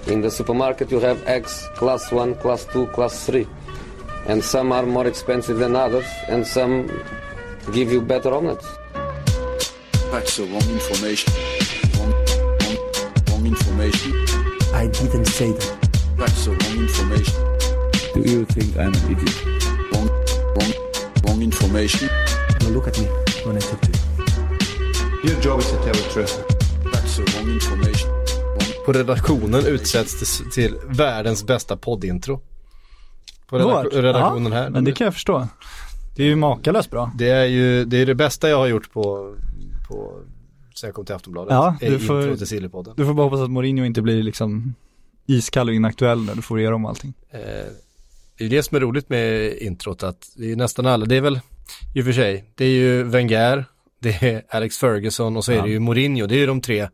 In the supermarket you have eggs class 1, class 2, class 3. And some are more expensive than others, and some give you better omelets. That's the wrong information. Wrong information. I didn't say that. That's the wrong information. Do you think I'm an idiot? Wrong information. Now look at me when I talk to you. Your job is to tell the truth. That's the wrong information. På redaktionen utsätts till världens bästa poddintro. På redaktionen här. Men det kan jag förstå. Det är ju makalöst bra. Det är det bästa jag har gjort på sen jag kom till Aftonbladet. Ja, du får bara hoppas att Mourinho inte blir liksom iskall och inaktuell när du får göra om allting. Det är ju det som är roligt med introt, att det är nästan alla, det är väl i och för sig, det är ju Wenger, det är Alex Ferguson och så är det ju Mourinho. Det är ju de tre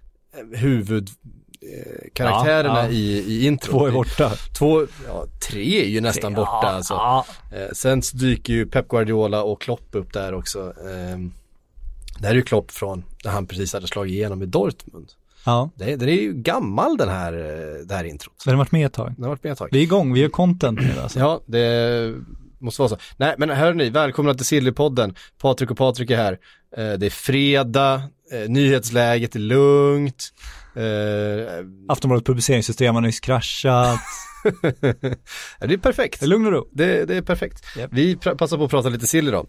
huvudkaraktärerna i introt. Två är borta. Tre är ju nästan borta alltså. Sen dyker ju Pep Guardiola och Klopp upp där också. Det här är ju Klopp från när han precis hade slagit igenom i Dortmund. Ja. Det är ju gammal det här introt. Det har varit med ett tag. Vi är igång, vi gör content nu alltså. Ja, det måste vara så. Nej, men hörni, välkomna till Sillypodden. Patrik och Patrik är här. Det är fredag, nyhetsläget är lugnt. Aftonbladet publiceringssystem har nyss kraschat. Det är perfekt. Det är lugn och ro. Det är perfekt. Yep. Vi passar på att prata lite Silly då.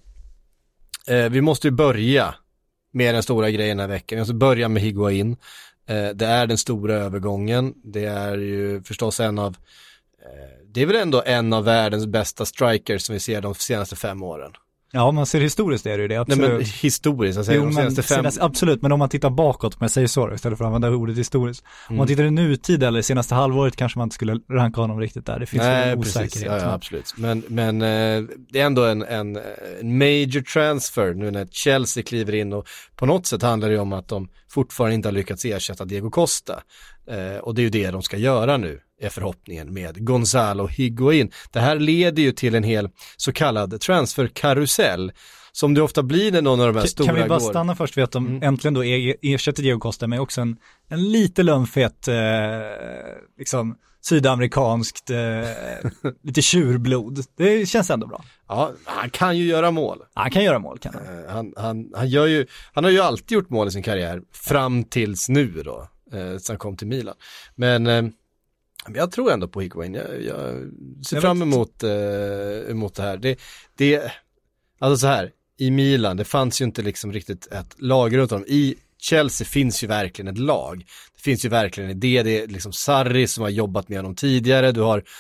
Vi måste ju börja med den stora grejen den här veckan. Vi måste börja med Higuain. Det är den stora övergången. Det är ju förstås det är väl ändå en av världens bästa strikers som vi ser de senaste 5 åren. Ja, man ser historiskt är det ju det, absolut. Nej, men historiskt, jag säger de senaste 5... Absolut, men om man tittar bakåt, om jag säger så istället för att använda ordet historiskt. Om man tittar i nutid eller senaste halvåret kanske man inte skulle ranka honom riktigt där. Det finns en osäkerhet. Ja, absolut. Men det är ändå en major transfer nu när Chelsea kliver in, och på något sätt handlar det om att de fortfarande inte har lyckats ersätta Diego Costa. Och det är ju det de ska göra nu, är förhoppningen med Gonzalo Higuain. Det här leder ju till en hel så kallad transferkarusell som det ofta blir när någon av de här stora går. Kan vi bara stanna först vid att de äntligen då ersätter Diego Costa med också en lite lönnfet liksom sydamerikanskt lite tjurblod. Det känns ändå bra. Ja, han kan ju göra mål. Han kan göra mål, kan han har ju alltid gjort mål i sin karriär fram tills nu då. Sen kom till Milan. Men jag tror ändå på Higuain. Jag ser fram emot det här. Alltså så här, i Milan, det fanns ju inte liksom riktigt ett lag runt om. I Chelsea finns ju verkligen ett lag. Det finns ju verkligen en idé. Det är liksom Sarri som har jobbat med honom tidigare. Du har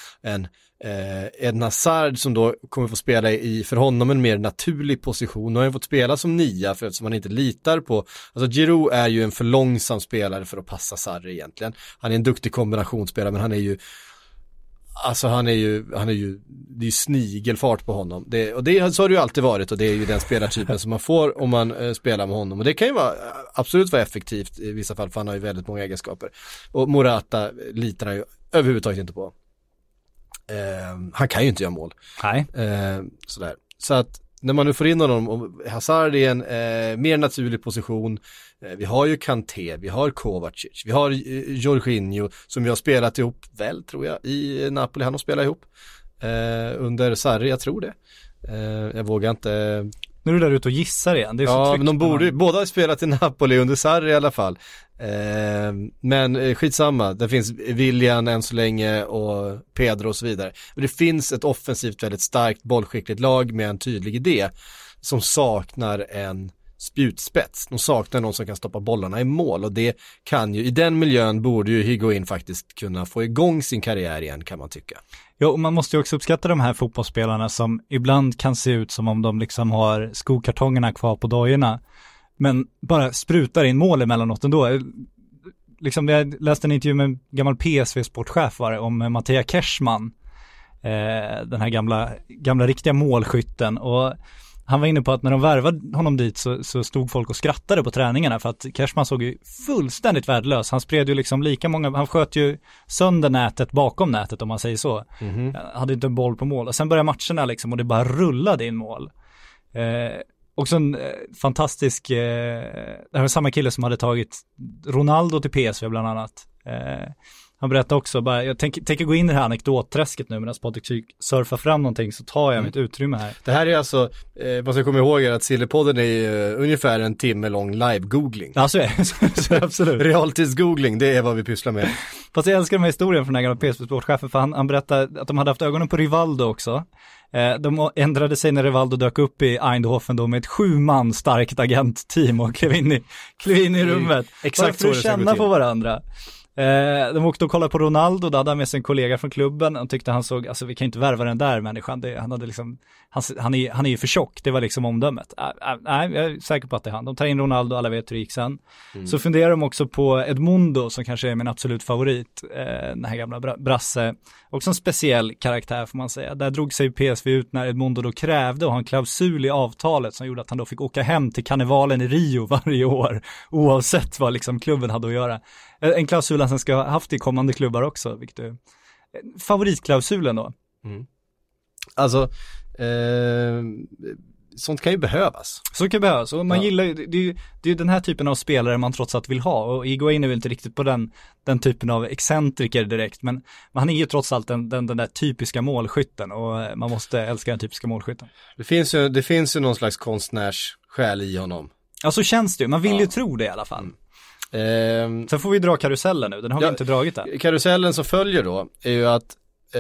Eden Hazard som då kommer få spela i för honom en mer naturlig position. Nu har han fått spela som 9 för att man inte litar på. Alltså Giroud är ju en för långsam spelare för att passa Sarri egentligen. Han är en duktig kombinationsspelare, men han är ju det är ju snigelfart på honom. Så har det ju alltid varit, och det är ju den spelartypen som man får om man spelar med honom. Och det kan ju absolut vara effektivt i vissa fall, för han har ju väldigt många egenskaper. Och Morata litar han ju överhuvudtaget inte på. Han kan ju inte göra mål. Nej. Sådär. Så att när man nu får in honom, och Hazard är en mer naturlig position. Vi har ju Kanté, vi har Kovacic, vi har Jorginho som vi har spelat ihop väl, tror jag, i Napoli. Han har spelat ihop under Sarri, jag tror det. Jag vågar inte... Nu är du där ute och gissar igen. Det är så men de borde båda ha spelat i Napoli under Sarri i alla fall. Men skitsamma, det finns Willian än så länge och Pedro och så vidare. Men det finns ett offensivt väldigt starkt bollskickligt lag med en tydlig idé som saknar en spjutspets. De saknar någon som kan stoppa bollarna i mål, och det kan ju, i den miljön borde ju Higuain faktiskt kunna få igång sin karriär igen, kan man tycka. Ja, och man måste ju också uppskatta de här fotbollsspelarna som ibland kan se ut som om de liksom har skokartongerna kvar på dojorna, men bara sprutar in mål emellanåt ändå. Liksom, jag läste en intervju med en gammal PSV-sportchef om Mattia Cashman, den här gamla riktiga målskytten, och han var inne på att när de värvade honom dit så stod folk och skrattade på träningarna, för att Cashman såg ju fullständigt värdelös. Han spred ju liksom lika många, han sköt ju sönder nätet bakom nätet, om man säger så. Hade inte en boll på mål. Och sen började matcherna liksom, och det bara rullade in mål. Också en fantastisk, det här var samma kille som hade tagit Ronaldo till PSV bland annat. Han berättade också, bara, jag tänker gå in i det här anekdotträsket nu medan Patrik surfar fram någonting, så tar jag mitt utrymme här. Det här är alltså, man ska komma ihåg att Sillypodden är ungefär en timme lång live-googling. Ja, så är det. Så absolut. Realtids-googling, det är vad vi pysslar med. Fast jag älskar den här historien från den här gamla PSV-sportchefen, för han berättade att de hade haft ögonen på Rivaldo också. De ändrade sig när Rivaldo dök upp i Eindhoven då med ett 7-man starkt agentteam och klev in i rummet. Exakt för att känna på varandra. De åkte och kollade på Ronaldo, då hade han med sig en kollega från klubben och tyckte han såg, alltså vi kan inte värva den där människan, han hade liksom, han är ju för tjock, det var liksom omdömet. Nej, jag är säker på att det är han. De tar in Ronaldo, alla vet hur det gick sen. Så funderar de också på Edmundo, som kanske är min absolut favorit, den här gamla brasse, också en speciell karaktär får man säga. Där drog sig PSV ut när Edmundo då krävde att ha en klausul i avtalet som gjorde att han då fick åka hem till karnevalen i Rio varje år, oavsett vad liksom klubben hade att göra. En klausul han sen ska ha haft i kommande klubbar också, vilket är favoritklausulen då. Alltså, sånt kan ju behövas. Så kan behövas, och man gillar ju, det är ju den här typen av spelare man trots allt vill ha, och Higuaín är väl inte riktigt på den typen av excentriker direkt, men han är ju trots allt den där typiska målskytten, och man måste älska den typiska målskytten. Det finns ju någon slags konstnärssjäl i honom. Ja, så känns det ju, man vill ju tro det i alla fall. Sen får vi dra karusellen nu, den har vi inte dragit än. Karusellen som följer då är ju att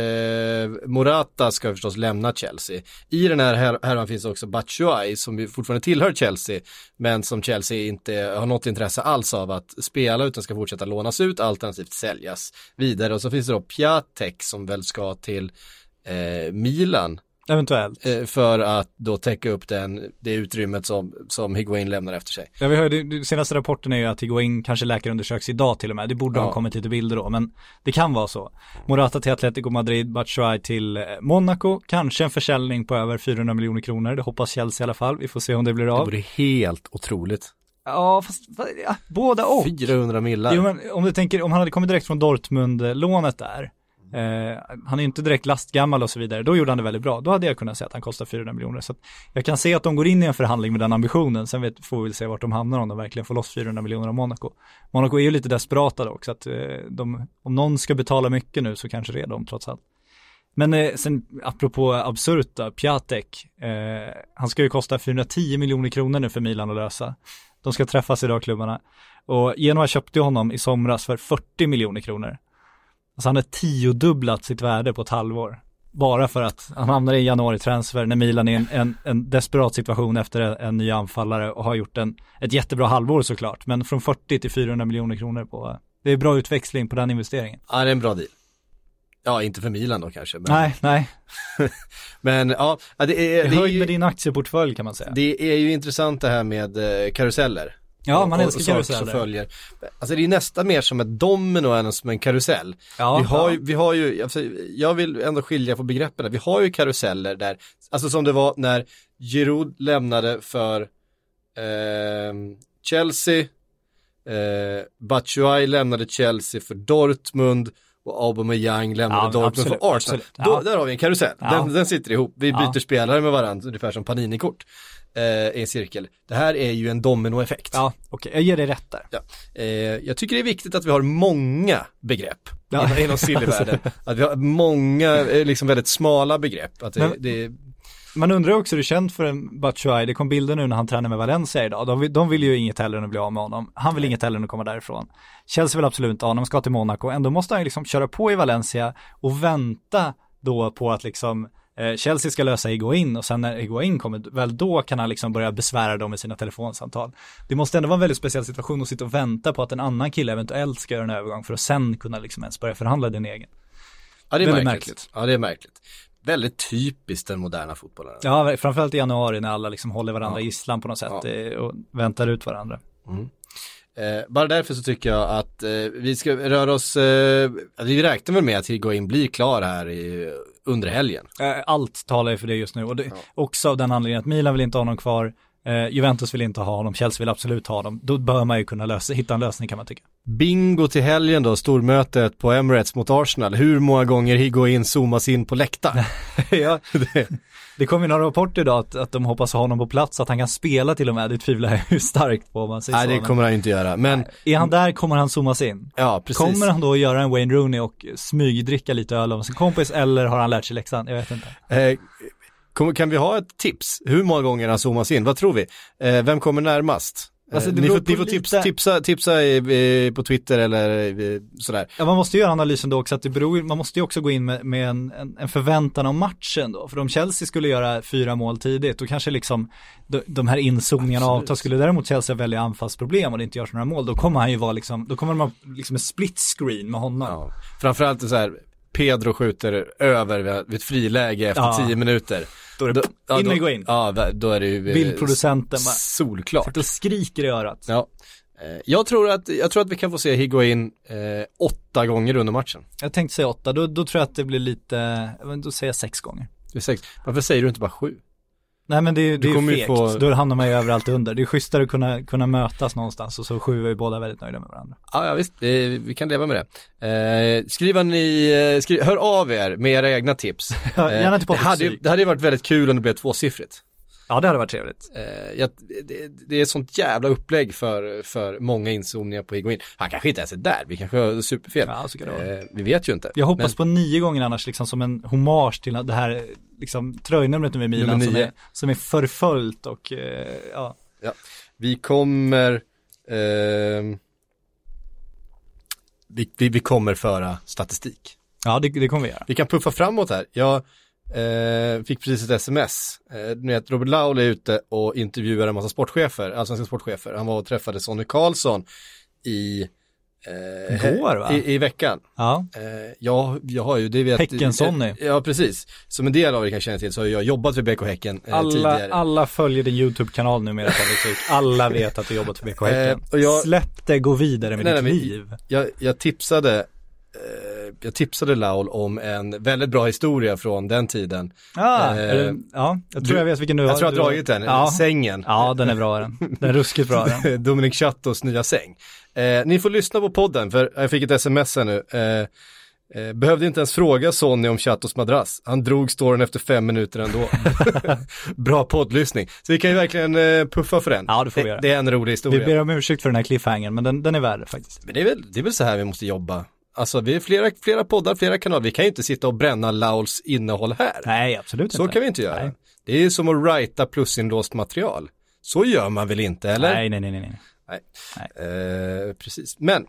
Morata ska förstås lämna Chelsea. I den här härvan finns också Batshuayi som ju fortfarande tillhör Chelsea, men som Chelsea inte har något intresse alls av att spela, utan ska fortsätta lånas ut, alternativt säljas vidare. Och så finns det då Piatek som väl ska till Milan. Eventuellt. För att då täcka upp det utrymmet som Higuaín lämnar efter sig. Ja, vi hörde, senaste rapporten är ju att Higuaín kanske läkarundersöks idag till och med. Det borde ha kommit lite bilder då, men det kan vara så. Morata till Atletico Madrid, Batshuayi till Monaco. Kanske en försäljning på över 400 miljoner kronor. Det hoppas Chelsea i alla fall. Vi får se om det blir av. Det vore helt otroligt. Ja, fast båda och. 400 millar. Jo, men om han hade kommit direkt från Dortmund-lånet där. Han är inte direkt lastgammal och så vidare. Då gjorde han det väldigt bra. Då hade jag kunnat säga att han kostar 400 miljoner. Så att jag kan se att de går in i en förhandling med den ambitionen. Sen får vi se vart de hamnar om de verkligen får loss 400 miljoner av Monaco. Monaco är ju lite desperata dock. Så att om någon ska betala mycket nu så kanske det är de trots allt. Men sen apropå absurt då, Piatek. Han ska ju kosta 410 miljoner kronor nu för Milan att lösa. De ska träffas idag, klubbarna. Och Genoa köpte honom i somras för 40 miljoner kronor. Alltså han har 10-dubblat sitt värde på ett halvår. Bara för att han hamnar i januari-transfer när Milan är en desperat situation efter en ny anfallare och har gjort ett jättebra halvår såklart. Men från 40 till 400 miljoner kronor på. Det är bra utväxling på den investeringen. Ja, det är en bra deal. Ja, inte för Milan då kanske. Men... Nej. Men ja, det är höjd med din aktieportfölj kan man säga. Det är ju intressant det här med karuseller. Ja, man älskar karuseller. Som följer. Alltså det är nästan mer som ett domino än som en karusell. Ja, vi har ju alltså, jag vill ändå skilja på begreppen. Vi har ju karuseller där, alltså som det var när Giroud lämnade för Chelsea, Batshuayi lämnade Chelsea för Dortmund och Aubameyang lämnade Dortmund för Arsenal. Där har vi en karusell. Den sitter ihop. Vi byter spelare med varandra ungefär som Panini-kort. I en cirkel. Det här är ju en dominoeffekt. Ja, okej. Jag ger dig rätt där. Ja. Jag tycker det är viktigt att vi har många begrepp inom sillyvärlden. Att vi har många liksom väldigt smala begrepp. Att man undrar också hur det är känt för en Batshuayi. Det kom bilder nu när han tränar med Valencia idag. De vill ju inget heller än att bli av med honom. Han vill inget heller än att komma därifrån. Chelsea vill absolut inte ha honom, ska till Monaco. Ändå måste han liksom köra på i Valencia och vänta då på att liksom Chelsea ska lösa Higuaín, och sen när Higuaín kommer, väl då kan han liksom börja besvära dem med sina telefonsamtal. Det måste ändå vara en väldigt speciell situation att sitta och vänta på att en annan kille eventuellt ska göra en övergång för att sen kunna liksom ens börja förhandla din egen. Ja, det är märkligt. Ja, det är märkligt. Väldigt typiskt den moderna fotbollen. Ja, framförallt i januari när alla liksom håller varandra i gisslan på något sätt och väntar ut varandra. Bara därför så tycker jag att vi ska röra oss, vi räknar väl med att Higuaín blir klar här under helgen. Allt talar ju för det just nu, och det, också av den anledningen att Milan vill inte ha någon kvar. Juventus vill inte ha honom, Chelsea vill absolut ha dem. Då bör man ju kunna hitta en lösning, kan man tycka. Bingo till helgen då, stormötet på Emirates mot Arsenal. Hur många gånger Higuain zoomas in på läktaren? Ja, det kom ju några rapporter idag att de hoppas ha honom på plats, att han kan spela till och med. Det tvivlar jag hur starkt på, om man säger. Nej, det kommer han inte göra. Men är han där kommer han zoomas in. Ja, precis. Kommer han då göra en Wayne Rooney och smygdricka lite öl av sin kompis, eller har han lärt sig läxan? Jag vet inte. Kan vi ha ett tips? Hur många gånger han zoomas in? Vad tror vi? Vem kommer närmast? Alltså, ni får tipsa på Twitter eller sådär. Ja, man måste göra analysen då också, att man måste ju också gå in med en förväntan om matchen då. För om Chelsea skulle göra 4 mål tidigt, då kanske liksom de här inzoomningarna av avtal, skulle däremot Chelsea välja anfallsproblem och det inte görs några mål, då kommer han ju vara liksom, då kommer man liksom en split screen med honom. Ja. Framförallt så här, Pedro skjuter över vid ett friläge efter 10 minuter. Då är det in och gå in. Ja, då är det ju bildproducenten solklart. Då skriker i örat. Ja. Jag tror att vi kan få se Higuain 8 gånger under matchen. Jag tänkte säga 8, då tror jag att det blir lite, då säger jag 6 gånger. Det är 6. Varför säger du inte bara 7? Nej, men det är ju fegt. Då hamnar man ju överallt under. Det är schysstare att kunna mötas någonstans, och så 7 är ju båda väldigt nöjda med varandra. Ja, visst. Vi kan leva med det. Hör av er med era egna tips. Gärna till det hade ju varit väldigt kul om det blev 2-siffrigt. Ja, det hade varit trevligt. Det är ett sånt jävla upplägg för många inzoomningar på Higuain. Han kanske inte ens är där. Vi kanske har superfel. Ja, så kan det vara. Vi vet ju inte. Jag hoppas på 9 gånger annars, liksom som en hommage till det här liksom tröjnumret med Milan som är förföljt och ja. Vi kommer vi kommer föra statistik. Ja, det kommer vi göra. Vi kan puffa framåt här. Jag fick precis ett sms. Robert Laul är ute och intervjuar en massa sportchefer, allsvenska sportchefer. Han var och träffade Sonny Karlsson i veckan. Ja. Jag har ju, det vet Häcken Sonny. Ja, precis. Som en del av er kan känna till så har jag jobbat för BK Häcken tidigare. Alla följer din YouTube-kanal numera. Alla vet att du jobbat för BK Häcken. Släpp det, gå vidare med ditt liv. Jag tipsade Laul om en väldigt bra historia från den tiden. Jag tror jag vet vilken du har. Jag tror jag har dragit den, sängen. Ja, den är bra den. Den är ruskigt bra den. Dominic Chattos nya säng. Ni får lyssna på podden, för jag fick ett sms här nu. Behövde inte ens fråga Sonny om Chattos madrass. Han drog storyn efter 5 minuter ändå. Bra poddlyssning. Så vi kan ju verkligen puffa för den. Ja, det får vi göra. Det är en rolig historia. Vi ber om ursäkt för den här cliffhangern, men den är värd faktiskt. Men det är väl så här vi måste jobba. Alltså vi är flera poddar, flera kanaler. Vi kan ju inte sitta och bränna Lauls innehåll här. Nej, absolut inte. Så kan vi inte göra. Nej. Det är som att writa plusinlåst material. Så gör man väl inte, eller? Nej. Precis. Men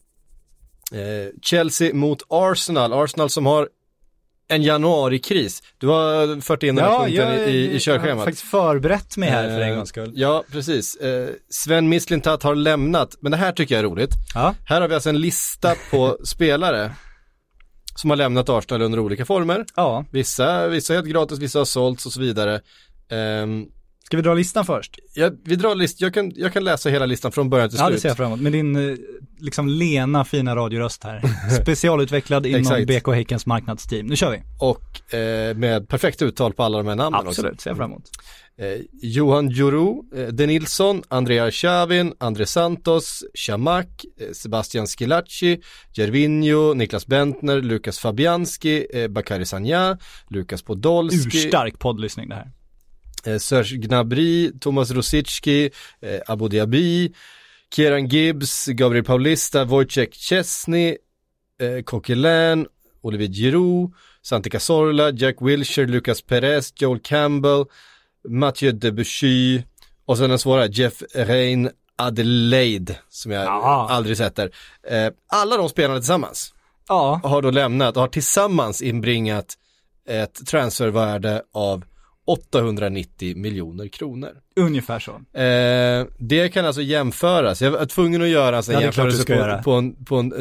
Chelsea mot Arsenal. Arsenal som har en januarikris. Du har fört in den här punkten i körschemat. Jag har faktiskt förberett mig här för en gångs skull. Ja, precis. Sven Mislintat har lämnat. Men det här tycker jag är roligt. Ja. Här har vi alltså en lista på spelare som har lämnat Arsenal under olika former. Ja. Vissa helt gratis, vissa har sålts och så vidare. Ska vi dra listan först? Vi drar listan. Jag kan läsa hela listan från början till slut. Ja, det ser jag framåt. Med din liksom lena fina radioröst här. Specialutvecklad inom BK Häckens marknadsteam. Nu kör vi. Och med perfekt uttal på alla de här namnen. Absolut, ser jag framåt. Johan Djourou, Denilson, Andrea Xhavin, André Santos, Chamak, Sebastian Schilacci, Gervinho, Niklas Bentner, Lukas Fabianski, Bakary Sagna, Lukas Podolski. Urstark poddlyssning det här. Serge Gnabry, Thomas Rosicki, Abu Dhabi, Kieran Gibbs, Gabriel Paulista, Wojciech Szczesny, Coquelin, Olivier Giroud, Santi Cazorla, Jack Wilshere, Lucas Perez, Joel Campbell, Mathieu Debussy och sen den svåra Jeff Rein Adelaide som jag aldrig sett där. Alla de spelarna tillsammans har då lämnat och har tillsammans inbringat ett transfervärde av 890 miljoner kronor. Ungefär så. Det kan alltså jämföras. Jag var tvungen att göra en jämförelse på en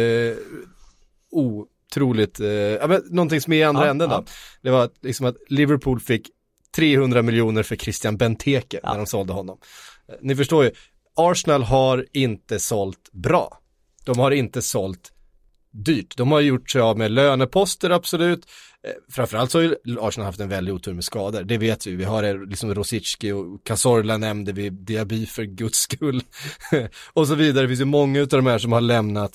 otroligt någonting som är i andra änden då. Det var liksom att Liverpool fick 300 miljoner för Christian Benteke när de sålde honom. Ni förstår ju, Arsenal har inte sålt bra. De har inte sålt dyrt. De har gjort sig av med löneposter, absolut. Framförallt så har ju Arsenal haft en väldigt otur med skador. Det vet vi. Vi har liksom Rosicki och Cazorla nämnde vi, Diaby för guds skull. Och så vidare. Det finns ju många av de här som har lämnat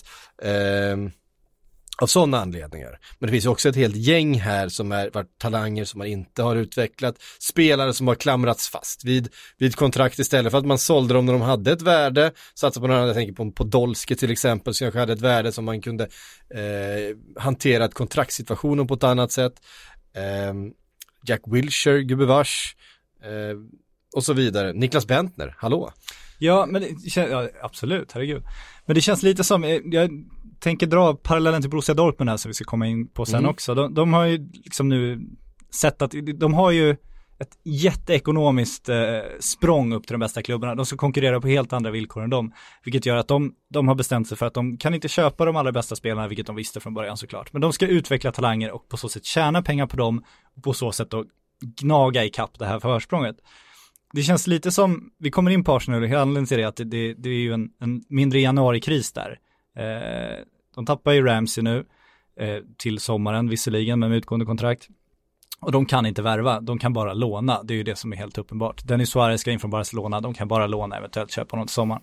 av sådana anledningar. Men det finns ju också ett helt gäng här som är varit talanger som man inte har utvecklat. Spelare som har klamrats fast vid kontrakt istället för att man sålde dem när de hade ett värde. Satsade på någon annan, jag tänker på Podolski till exempel, som kanske hade ett värde som man kunde hantera kontraktssituationen på ett annat sätt. Jack Wilshere, gubevars. Och så vidare. Niklas Bentner, hallå? Ja, men ja, absolut, herregud. Men det känns lite som, jag tänker dra parallellen till Borussia Dortmund här som vi ska komma in på sen också. De har ju liksom nu sett att de har ju ett jätteekonomiskt språng upp till de bästa klubbarna. De ska konkurrera på helt andra villkor än dem. Vilket gör att de har bestämt sig för att de kan inte köpa de allra bästa spelarna, vilket de visste från början såklart. Men de ska utveckla talanger och på så sätt tjäna pengar på dem och på så sätt då gnaga i kapp det här försprånget. Det känns lite som, vi kommer in på Arsenal och hela anledningen till det att det är ju en mindre januarikris där. De tappar ju Ramsey nu till sommaren visserligen med utgående kontrakt. Och de kan inte värva, de kan bara låna. Det är ju det som är helt uppenbart. Dennis Suarez ska in från Barcelona, de kan bara låna, eventuellt köpa någon till sommaren.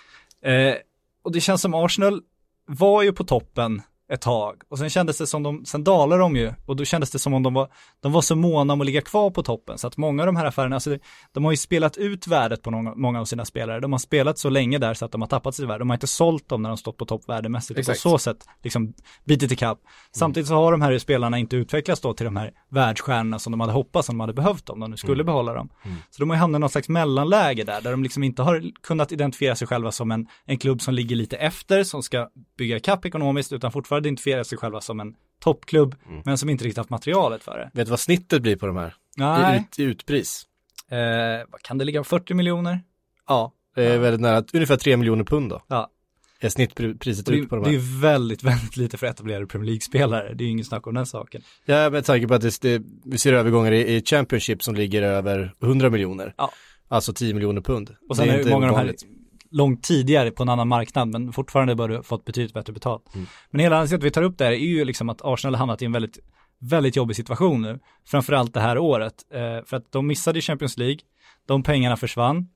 Och det känns som Arsenal var ju på toppen ett tag. Och sen kändes det som sen dalar de ju. Och då kändes det som om de var så måna om att ligga kvar på toppen. Så att många av de här affärerna, alltså de har ju spelat ut värdet på många av sina spelare. De har spelat så länge där så att de har tappat sitt värde. De har inte sålt dem när de stått på toppvärdemässigt. Och på så sätt liksom bitit i kapp. Samtidigt så har de här spelarna inte utvecklats då till de här världsstjärnorna som de hade hoppats, som de hade behövt om de nu skulle behålla dem. Så de har ju hamnat i något slags mellanläge där de liksom inte har kunnat identifiera sig själva som en klubb som ligger lite efter, som ska bygga kapp ekonomiskt, utan fortfarande identifiera sig själva som en toppklubb, men som inte riktigt haft materialet för det. Vet du vad snittet blir på de här? Nej. I utpris? Vad kan det ligga? 40 miljoner? Ja, det är väldigt nära, ungefär 3 miljoner pund då. Ja. Är snittpriset ut på de här? Det är väldigt, väldigt lite för etablerade Premier League-spelare. Det är ju ingen snack om den saken. Ja, med tanke på att vi ser övergångar i Championship som ligger över 100 miljoner. Ja. Alltså 10 miljoner pund. Och sen är det många av de här långt tidigare på en annan marknad, men fortfarande bör du fått betydligt bättre betalt. Men hela anledningen till att vi tar upp det här är ju liksom att Arsenal har hamnat i en väldigt, väldigt jobbig situation nu. Framförallt det här året. För att de missade Champions League. De pengarna försvann.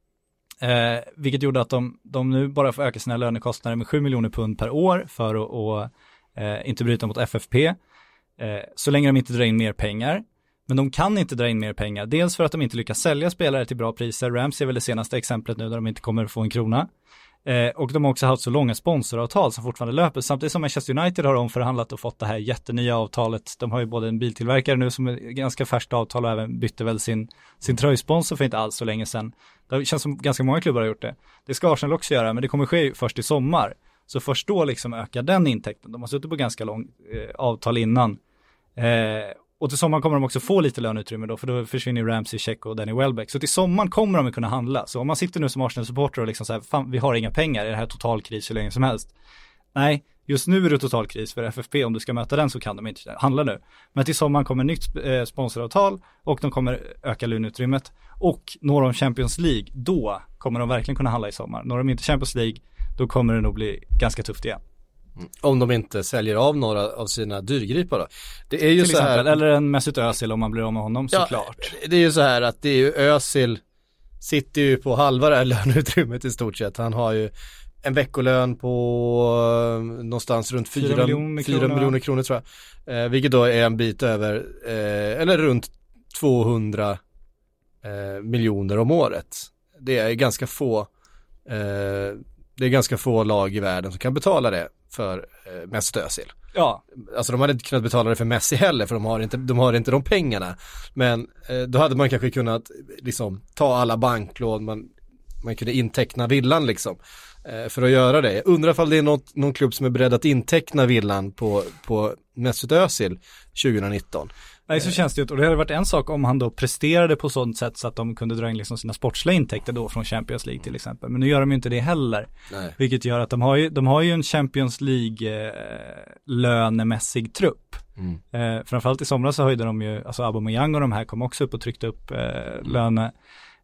Vilket gjorde att de nu bara får öka sina lönekostnader med 7 miljoner pund per år för att inte bryta mot FFP. Så länge de inte drar in mer pengar. Men de kan inte dra in mer pengar. Dels för att de inte lyckas sälja spelare till bra priser. Ramsey är väl det senaste exemplet nu där de inte kommer få en krona. Och de har också haft så långa sponsoravtal som fortfarande löper. Samtidigt som Manchester United har omförhandlat och fått det här jättenya avtalet. De har ju både en biltillverkare nu som är ganska färskt avtal och även bytte väl sin tröjsponsor för inte alls så länge sedan. Det känns som ganska många klubbar har gjort det. Det ska Arsenal också göra, men det kommer ske först i sommar. Så först då liksom ökar den intäkten. De har suttit på ganska lång avtal innan. Och till sommaren kommer de också få lite löneutrymme då, för då försvinner Ramsey, Check och Danny Welbeck. Så till sommaren kommer de att kunna handla. Så om man sitter nu som Arsenal-supporter och liksom så här, fan, vi har inga pengar, är det här totalkris hur länge som helst? Nej, just nu är det totalkris för FFP. Om du ska möta den så kan de inte handla nu. Men till sommaren kommer nytt sponsoravtal och de kommer öka löneutrymmet. Och når de Champions League, då kommer de verkligen kunna handla i sommar. Når de inte Champions League, då kommer det nog bli ganska tufft igen. Om de inte säljer av några av sina dyrgripar då. Det är ju till så exempel, här, eller en Mesut Özil om man blir av med honom, såklart. Det är ju så här att det är ju Özil sitter ju på halva det här löneutrymmet i stort sett. Han har ju en veckolön på någonstans runt 4 miljoner kronor tror jag. Vilket då är en bit över, eller runt 200 miljoner om året. Det är ganska få lag i världen som kan betala det för Mesut Özil. Ja. Alltså de hade inte kunnat betala det för Messi heller, för de har inte de pengarna. Men då hade man kanske kunnat liksom ta alla banklån, man kunde inteckna villan liksom för att göra det. Jag undrar ifall det är någon klubb som är beredd att inteckna villan på Mesut Özil 2019. Nej, så känns det ju, och det hade varit en sak om han då presterade på sånt sätt så att de kunde dra in liksom sina sportsliga intäkter då från Champions League till exempel. Men nu gör de ju inte det heller. Nej. Vilket gör att de har ju en Champions League lönemässig trupp. Framförallt i somras så höjde de ju, alltså Aubameyang och de här kom också upp och tryckte upp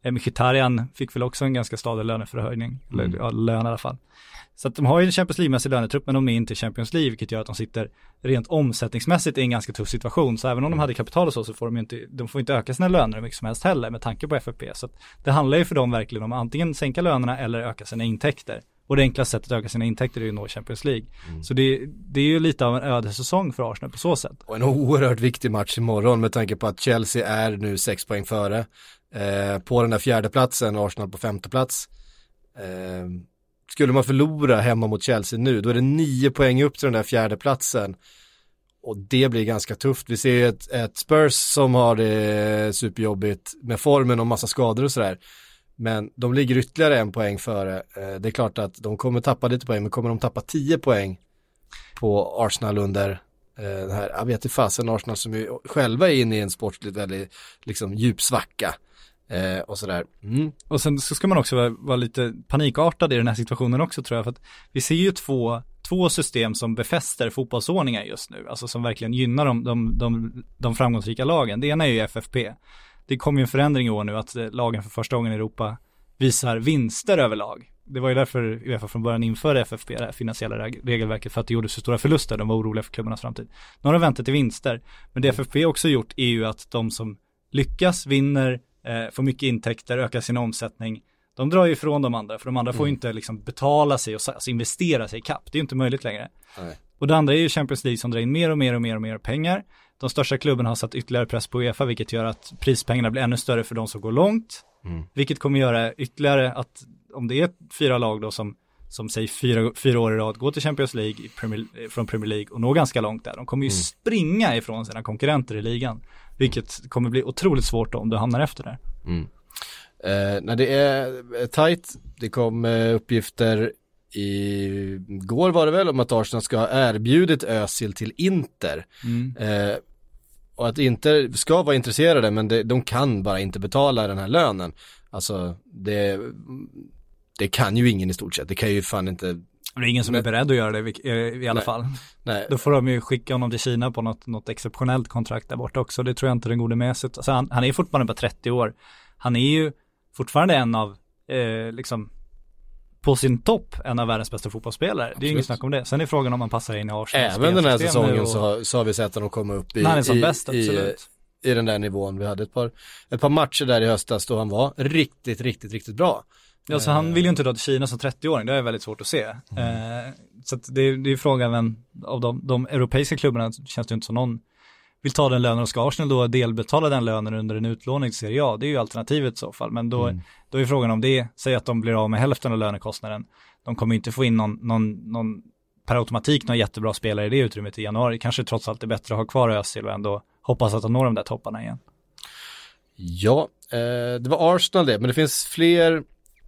Mkhitaryan fick väl också en ganska stadig löneförhöjning, eller lön i alla fall. Så att de har ju en Champions League-mässig lönetrupp, men de är inte Champions League, vilket gör att de sitter rent omsättningsmässigt i en ganska tuff situation. Så även om de hade kapital och så får de får inte öka sina löner hur mycket som helst heller med tanke på FFP. Så att det handlar ju för dem verkligen om att antingen sänka lönerna eller öka sina intäkter. Och det enklaste sättet att öka sina intäkter är ju att nå Champions League. Så det är ju lite av en ödesäsong för Arsenal på så sätt. Och en oerhört viktig match imorgon med tanke på att Chelsea är nu 6 poäng före. På den där 4:e platsen, Arsenal på 5:e plats. Skulle man förlora hemma mot Chelsea nu, då är det 9 poäng upp till den där 4:e platsen. Och det blir ganska tufft. Vi ser ett Spurs som har det superjobbigt med formen och massa skador och sådär. Men de ligger ytterligare 1 poäng före. Det är klart att de kommer tappa lite poäng, men kommer de tappa 10 poäng på Arsenal under den här, jag vet inte fasen, Arsenal som ju själva är inne i en sportligt väldigt liksom djup svacka. Och sådär. Och sen så ska man också vara lite panikartad i den här situationen också, tror jag, för att vi ser ju två system som befäster fotbollsordningar just nu, alltså som verkligen gynnar de framgångsrika lagen. Det ena är ju FFP. Det kommer ju en förändring i år nu att lagen för första gången i Europa visar vinster överlag. Det var ju därför UEFA från början införde FFP, det här finansiella regelverket, för att det gjorde så stora förluster. De var oroliga för klubbarnas framtid. Nu har de väntat till vinster. Men det FFP också gjort är ju att de som lyckas, vinner, får mycket intäkter, ökar sin omsättning, de drar ju ifrån de andra, för de andra får ju inte liksom betala sig och alltså investera sig i kapp. Det är ju inte möjligt längre. Nej. Och det andra är ju Champions League som drar in mer och mer pengar. De största klubbarna har satt ytterligare press på UEFA, vilket gör att prispengarna blir ännu större för de som går långt. Vilket kommer göra ytterligare att om det är 4 lag då som säger 4 år i rad går till Champions League från Premier League och når ganska långt där. De kommer ju springa ifrån sina konkurrenter i ligan. Vilket kommer bli otroligt svårt då, om du hamnar efter där. När det är tajt, det kom uppgifter igår var det väl om att Arsenal ska ha erbjudit Özil till Inter. Och att Inter ska vara intresserade, men de kan bara inte betala den här lönen. Alltså det kan ju ingen i stort sett. Det kan ju fan inte. Det är ingen som är beredd att göra det i alla fall. Nej. Då får de ju skicka honom till Kina på något exceptionellt kontrakt där borta också. Det tror jag inte den gode med sig. Alltså han är fortfarande bara 30 år. Han är ju fortfarande en av liksom på sin topp en av världens bästa fotbollsspelare. Absolut. Det är ju inget snack om det. Sen är frågan om man passar in i Arsenal. Även den här säsongen så har vi sett att de kommer upp i den där nivån. Vi hade ett par matcher där i höstas då han var riktigt, riktigt, riktigt bra. Ja, så han vill ju inte dra till Kina som 30-åring. Det är väldigt svårt att se. Så att det är frågan av de europeiska klubbarna känns det inte som någon vill ta den lönen, och ska Arsenal då delbetala den lönen under en utlåning till Serie A. Det är ju alternativet i så fall. Men då är frågan om det, säg att de blir av med hälften av lönekostnaden. De kommer inte få in någon per automatik någon jättebra spelare i det utrymmet i januari. Kanske trots allt är bättre att ha kvar Özil och ändå hoppas att de når de där topparna igen. Ja, det var Arsenal det. Men det finns fler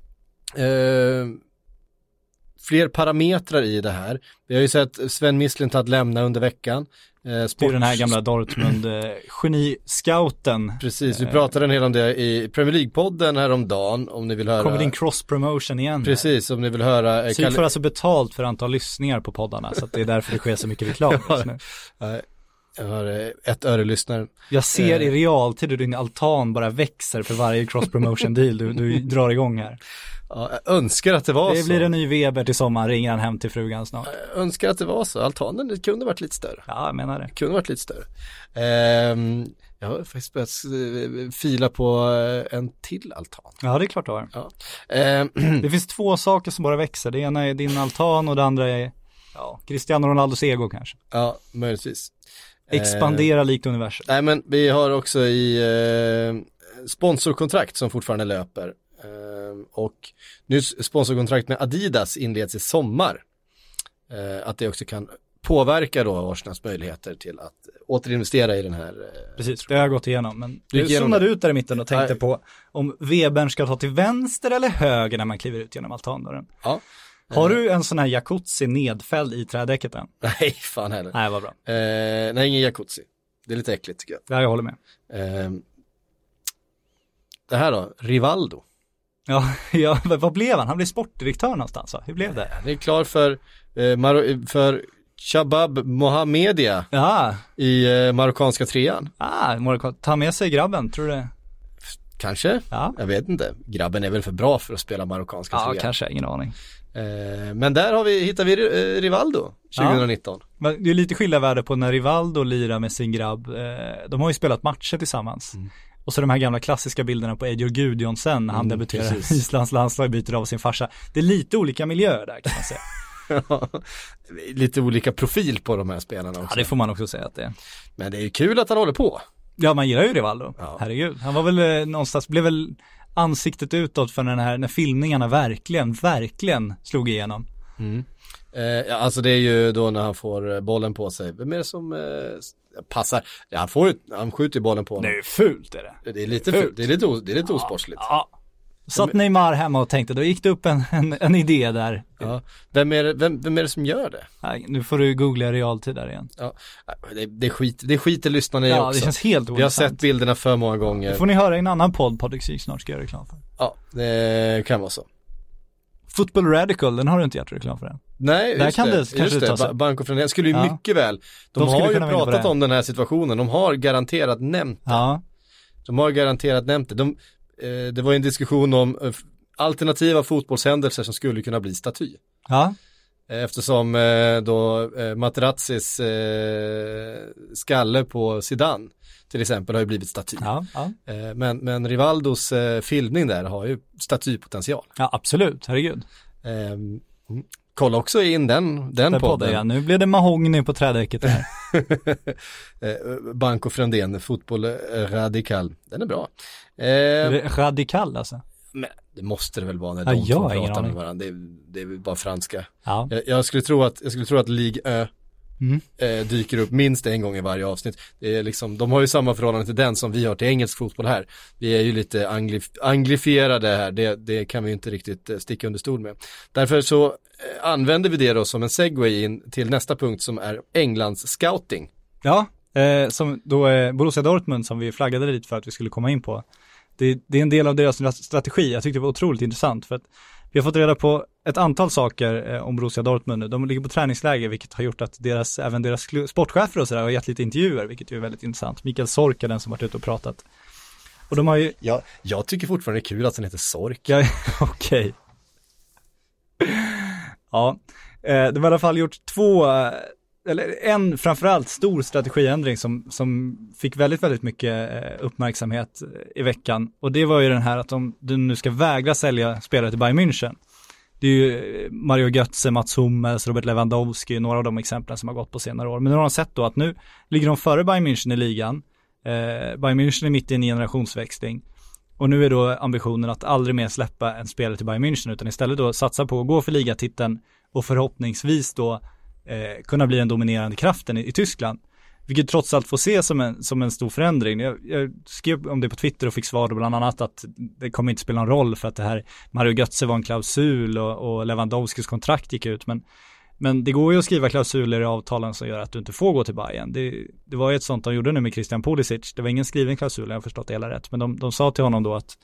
parametrar i det här. Vi har ju sett Sven Mislintat lämna under veckan. Det är den här gamla Dortmund-geni-scouten. Precis, vi pratade en hel om det i Premier League-podden häromdagen, om ni vill höra. Kommer din cross-promotion igen? Precis, om ni vill höra. Så vi får alltså betalt för antal lyssningar på poddarna, så att det är därför det sker så mycket reklam just nu. Jag har 1 öre lyssnare. Jag ser i realtid hur din altan bara växer för varje cross-promotion-deal du drar igång här. Ja, jag önskar att det var så. Det blir en ny Weber till sommar, ringer han hem till frugan snart. Jag önskar att det var så. Altanen kunde varit lite större. Ja, jag menar det. Kunde varit lite större. Jag har faktiskt börjat fila på en till altan. Ja, det är klart du har. Ja. Det finns 2 saker som bara växer. Det ena är din altan och det andra är Cristiano Ronaldos ego kanske. Ja, möjligtvis. Expandera likt universum. Nej, men vi har också i sponsorkontrakt som fortfarande löper. Och nu sponsorkontrakt med Adidas inleds i sommar. Att det också kan påverka då Arsenals möjligheter till att återinvestera i den här. Precis, det har jag gått igenom. Men du zonade ut där i mitten och tänkte på om Webern ska ta till vänster eller höger när man kliver ut genom altandörren. Ja. Har du en sån här jacuzzi nedfälld i trädäcket än? Nej, fan heller. Nej, vad bra. Nej, ingen jacuzzi. Det är lite äckligt tycker jag. Ja, jag håller med. Det här då, Rivaldo. Ja, vad blev han? Han blev sportdirektör någonstans, va? Hur blev det? Det är klar för Shabab Mohamedia i marockanska trean. Ta med sig grabben, tror du det? Kanske, Ja. Jag vet inte. Grabben är väl för bra för att spela marockanska Ja, ligan. kanske, ingen aning. Men där hittar vi Rivaldo 2019. Men det är lite skilda värde på när Rivaldo lirar med sin grabb. De har ju spelat matcher tillsammans. Och så de här gamla klassiska bilderna på Ejor Gudjonsen när han debuterar i Islands landslag, byter av sin farsa. Det är lite olika miljöer där kan man säga. Lite olika profil på de här spelarna också. Ja, det får man också säga att det är. Men det är ju kul att han håller på. Ja, man gillar ju Rivaldo. Ja. Herregud. Han var väl någonstans, blev väl ansiktet utåt för när filmningarna verkligen slog igenom. Alltså det är ju då när han får bollen på sig. Vem är det som passar? Ja, han skjuter ju bollen på honom. Det är fult är det. Det är lite fult. Det är lite osportsligt. Ja. Satt Neymar hemma och tänkte, då gick det upp en idé där. Ja. Vem är det som gör det? Nej, nu får du googla realtid där igen. Ja. Det skiter lyssnarna i också. Ja, det känns helt Vi har sett bilderna för många gånger. Det får ni höra i en annan podd, Patrik Syk snart ska göra reklam för. Ja, det kan vara så. Football Radical, den har du inte gjort reklam för än. Nej, där kan det kanske ta sig. Banco Frendén skulle ju mycket väl. De har ju pratat om den här situationen. De har garanterat nämnt det. Ja. De har garanterat nämnt det. Det var en diskussion om alternativa fotbollshändelser som skulle kunna bli staty. Ja. Eftersom då Materazzis skalle på Zidane till exempel har ju blivit staty. Ja. Men Rivaldos filmning där har ju statypotential. Ja, absolut, herregud. Kolla också in den podden. Ja, nu blir det mahogny på trädäcket här. Banco Frendén, fotboll radikal. Den är bra. Radikal alltså? Men det måste det väl vara när de två pratar med varandra. Det är bara franska. Ja. Jag skulle tro att Ligue Ö dyker upp minst en gång i varje avsnitt. Det är liksom, de har ju samma förhållande till den som vi har till engelsk fotboll här. Vi är ju lite anglifierade här. Det kan vi inte riktigt sticka under stol med. Därför så använder vi det då som en segway in till nästa punkt som är Englands scouting. Ja, som då är Borussia Dortmund som vi flaggade lite för att vi skulle komma in på. Det är en del av deras strategi. Jag tyckte det var otroligt intressant för att vi har fått reda på ett antal saker om Borussia Dortmund. De ligger på träningsläger, vilket har gjort att även deras sportchefer och sådär har gett lite intervjuer, vilket är väldigt intressant. Mikael Sork är den som varit ute och pratat. Och de har ju... Ja, jag tycker fortfarande det är kul att den heter Sork. Ja, okej. Ja, de har i alla fall gjort en framförallt stor strategiändring som fick väldigt mycket uppmärksamhet i veckan. Och det var ju den här att de nu ska vägra sälja spelare till Bayern München. Det är ju Mario Götze, Mats Hummels, Robert Lewandowski, några av de exemplen som har gått på senare år. Men nu har de sett då att nu ligger de före Bayern München i ligan. Bayern München är mitt i en generationsväxling. Och nu är då ambitionen att aldrig mer släppa en spelare till Bayern München utan istället då satsa på att gå för ligatiteln och förhoppningsvis då kunna bli den dominerande kraften i Tyskland. Vilket trots allt får ses som en stor förändring. Jag skrev om det på Twitter och fick svar då bland annat att det kommer inte spela någon roll för att det här Mario Götze var en klausul och Lewandowskis kontrakt gick ut. Men det går ju att skriva klausuler i avtalen som gör att du inte får gå till Bayern. Det var ju ett sånt de gjorde nu med Christian Pulisic. Det var ingen skriven klausul, jag har förstått det hela rätt. Men de sa till honom då att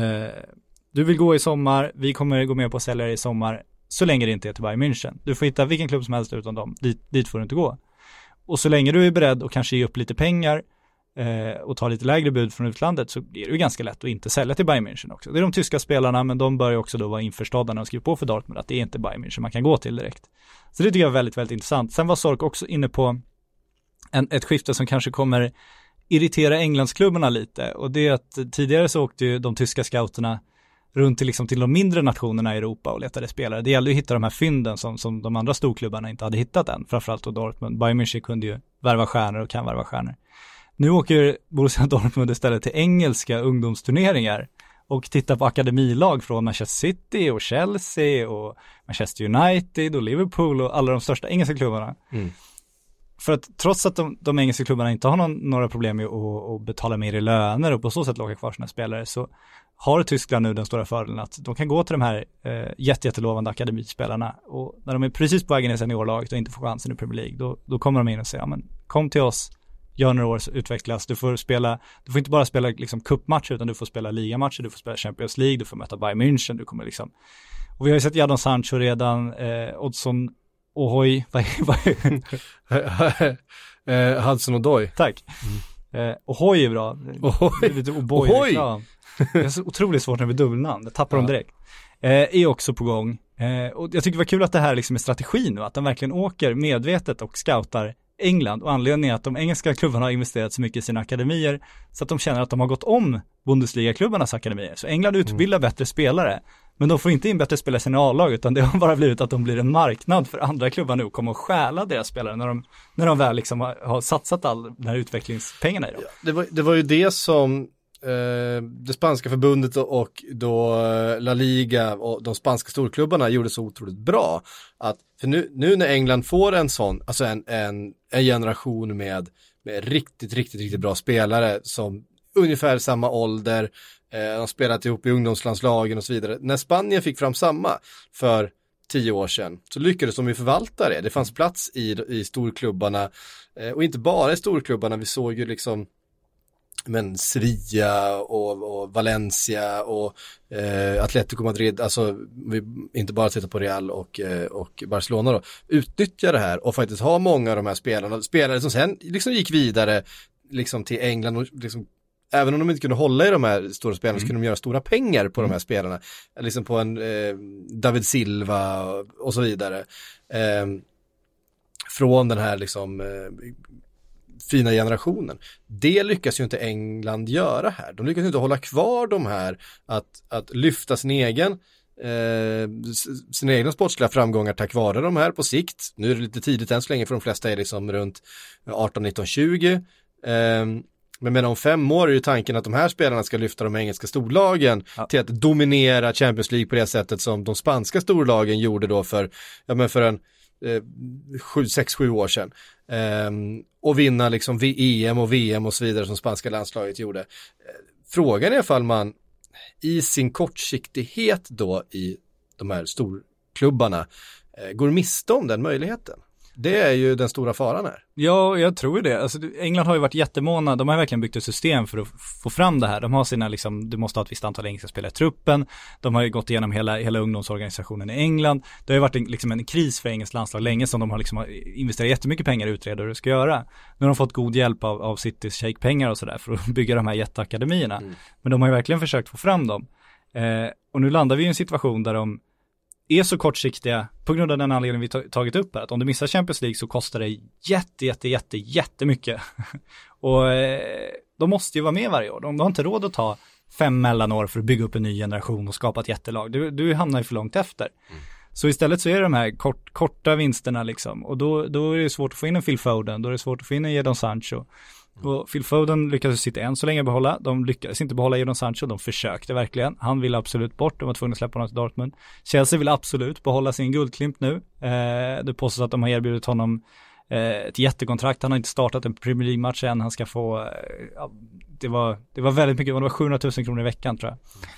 du vill gå i sommar, vi kommer gå med på att sälja dig i sommar så länge det inte är till Bayern München. Du får hitta vilken klubb som helst utan dem. Dit får du inte gå. Och så länge du är beredd och kanske ge upp lite pengar och ta lite lägre bud från utlandet så är det ju ganska lätt att inte sälja till Bayern München också. Det är de tyska spelarna, men de bör ju också då vara införstådda när de skriver på för Dortmund att det är inte Bayern München man kan gå till direkt. Så det tycker jag är väldigt intressant. Sen var Sork också inne på ett skifte som kanske kommer irritera Englandsklubbarna lite, och det är att tidigare så åkte ju de tyska scouterna runt till de mindre nationerna i Europa och letade spelare. Det gällde ju att hitta de här fynden som de andra storklubbarna inte hade hittat än. Framförallt då Dortmund. Bayern München kunde ju värva stjärnor och kan värva stjärnor. Nu åker Borussia Dortmund istället till engelska ungdomsturneringar och tittar på akademilag från Manchester City och Chelsea och Manchester United och Liverpool och alla de största engelska klubbarna. För att trots att de engelska klubbarna inte har några problem med att betala mer i löner och på så sätt locka kvar sina spelare, så har Tyskland nu den stora fördelen att de kan gå till de här jättelovande akademispelarna, och när de är precis på vägen i seniorlaget och inte får chansen i Premier League, då kommer de in och säger, ja, men kom till oss, gör några år, utvecklas, du får inte bara spela liksom cupmatcher, utan du får spela ligamatcher, du får spela Champions League, du får möta Bayern München, du kommer liksom, och vi har ju sett Jadon Sancho redan, Odson Ohoj, Hudson Odoi. Tack. Ohoj är bra. Ohoj! Ja. Det är så otroligt svårt när vi dubbelnamn. Det tappar de direkt. Är också på gång. Och jag tycker det var kul att det här liksom är strategin nu. Att de verkligen åker medvetet och scoutar England. Och anledningen är att de engelska klubbarna har investerat så mycket i sina akademier så att de känner att de har gått om Bundesliga-klubbarnas akademier. Så England utbildar bättre spelare. Men de får inte in bättre spelare i sina A-lag, utan det har bara blivit att de blir en marknad för andra klubbar nu och kommer att stjäla deras spelare när de väl liksom har satsat all den här utvecklingspengarna i dem. Ja, det var ju det som det spanska förbundet och då La Liga och de spanska storklubbarna gjorde så otroligt bra. Att, för nu när England får en sån, alltså en generation med riktigt bra spelare som ungefär samma ålder, de har spelat ihop i ungdomslandslagen och så vidare. När Spanien fick fram samma för 10 år sedan så lyckades de ju förvalta det. Det fanns plats i storklubbarna, och inte bara i storklubbarna. Vi såg ju liksom Sevilla och Valencia och Atletico Madrid, alltså vi inte bara tittar på Real och Barcelona då, utnyttja det här och faktiskt ha många av de här spelare som sen liksom gick vidare liksom till England och liksom, även om de inte kunde hålla i de här stora spelarna så kunde de göra stora pengar på de här spelarna. Liksom på en David Silva och så vidare. Från den här liksom fina generationen. Det lyckas ju inte England göra här. De lyckas inte hålla kvar de här att lyfta sina egna sportsliga framgångar tack vare de här på sikt. Nu är det lite tidigt än så länge för de flesta är liksom runt 18, 19, 20. Men om 5 år är ju tanken att de här spelarna ska lyfta de engelska storlagen till att dominera Champions League på det sättet som de spanska storlagen gjorde då för en 6-7 år sedan. Och vinna liksom EM och VM och så vidare som spanska landslaget gjorde. Frågan är ifall man i sin kortsiktighet då i de här storklubbarna går miste om den möjligheten. Det är ju den stora faran här. Ja, jag tror det. Alltså, England har ju varit jättemåna. De har verkligen byggt ett system för att få fram det här. De har sina, liksom, du måste ha ett visst antal engelska spelare i truppen. De har ju gått igenom hela ungdomsorganisationen i England. Det har ju varit en kris för engelskt landslag länge som de har liksom investerat jättemycket pengar i att utreda hur det ska göra. Nu har de fått god hjälp av Citys shake-pengar och sådär för att bygga de här jätteakademierna. Men de har ju verkligen försökt få fram dem. Och nu landar vi i en situation där de är så kortsiktiga på grund av den anledningen vi tagit upp här. Att om du missar Champions League så kostar det jättemycket. Och de måste ju vara med varje år. De har inte råd att ta 5 mellanår för att bygga upp en ny generation och skapa ett jättelag. Du hamnar ju för långt efter. Så istället så är det de här korta vinsterna liksom. Och då är det svårt att få in en Phil Foden. Då är det svårt att få in en Jadon Sancho. Och Phil Foden lyckades sitta än så länge behålla. De lyckades inte behålla Jadon Sancho. De försökte verkligen. Han ville absolut bort. De var tvungna att släppa honom till Dortmund. Chelsea vill absolut behålla sin guldklimp nu. Det påstås att de har erbjudit honom ett jättekontrakt. Han har inte startat en Premier League-match än. Han ska få det var väldigt mycket. Det var 700 000 kronor i veckan tror jag.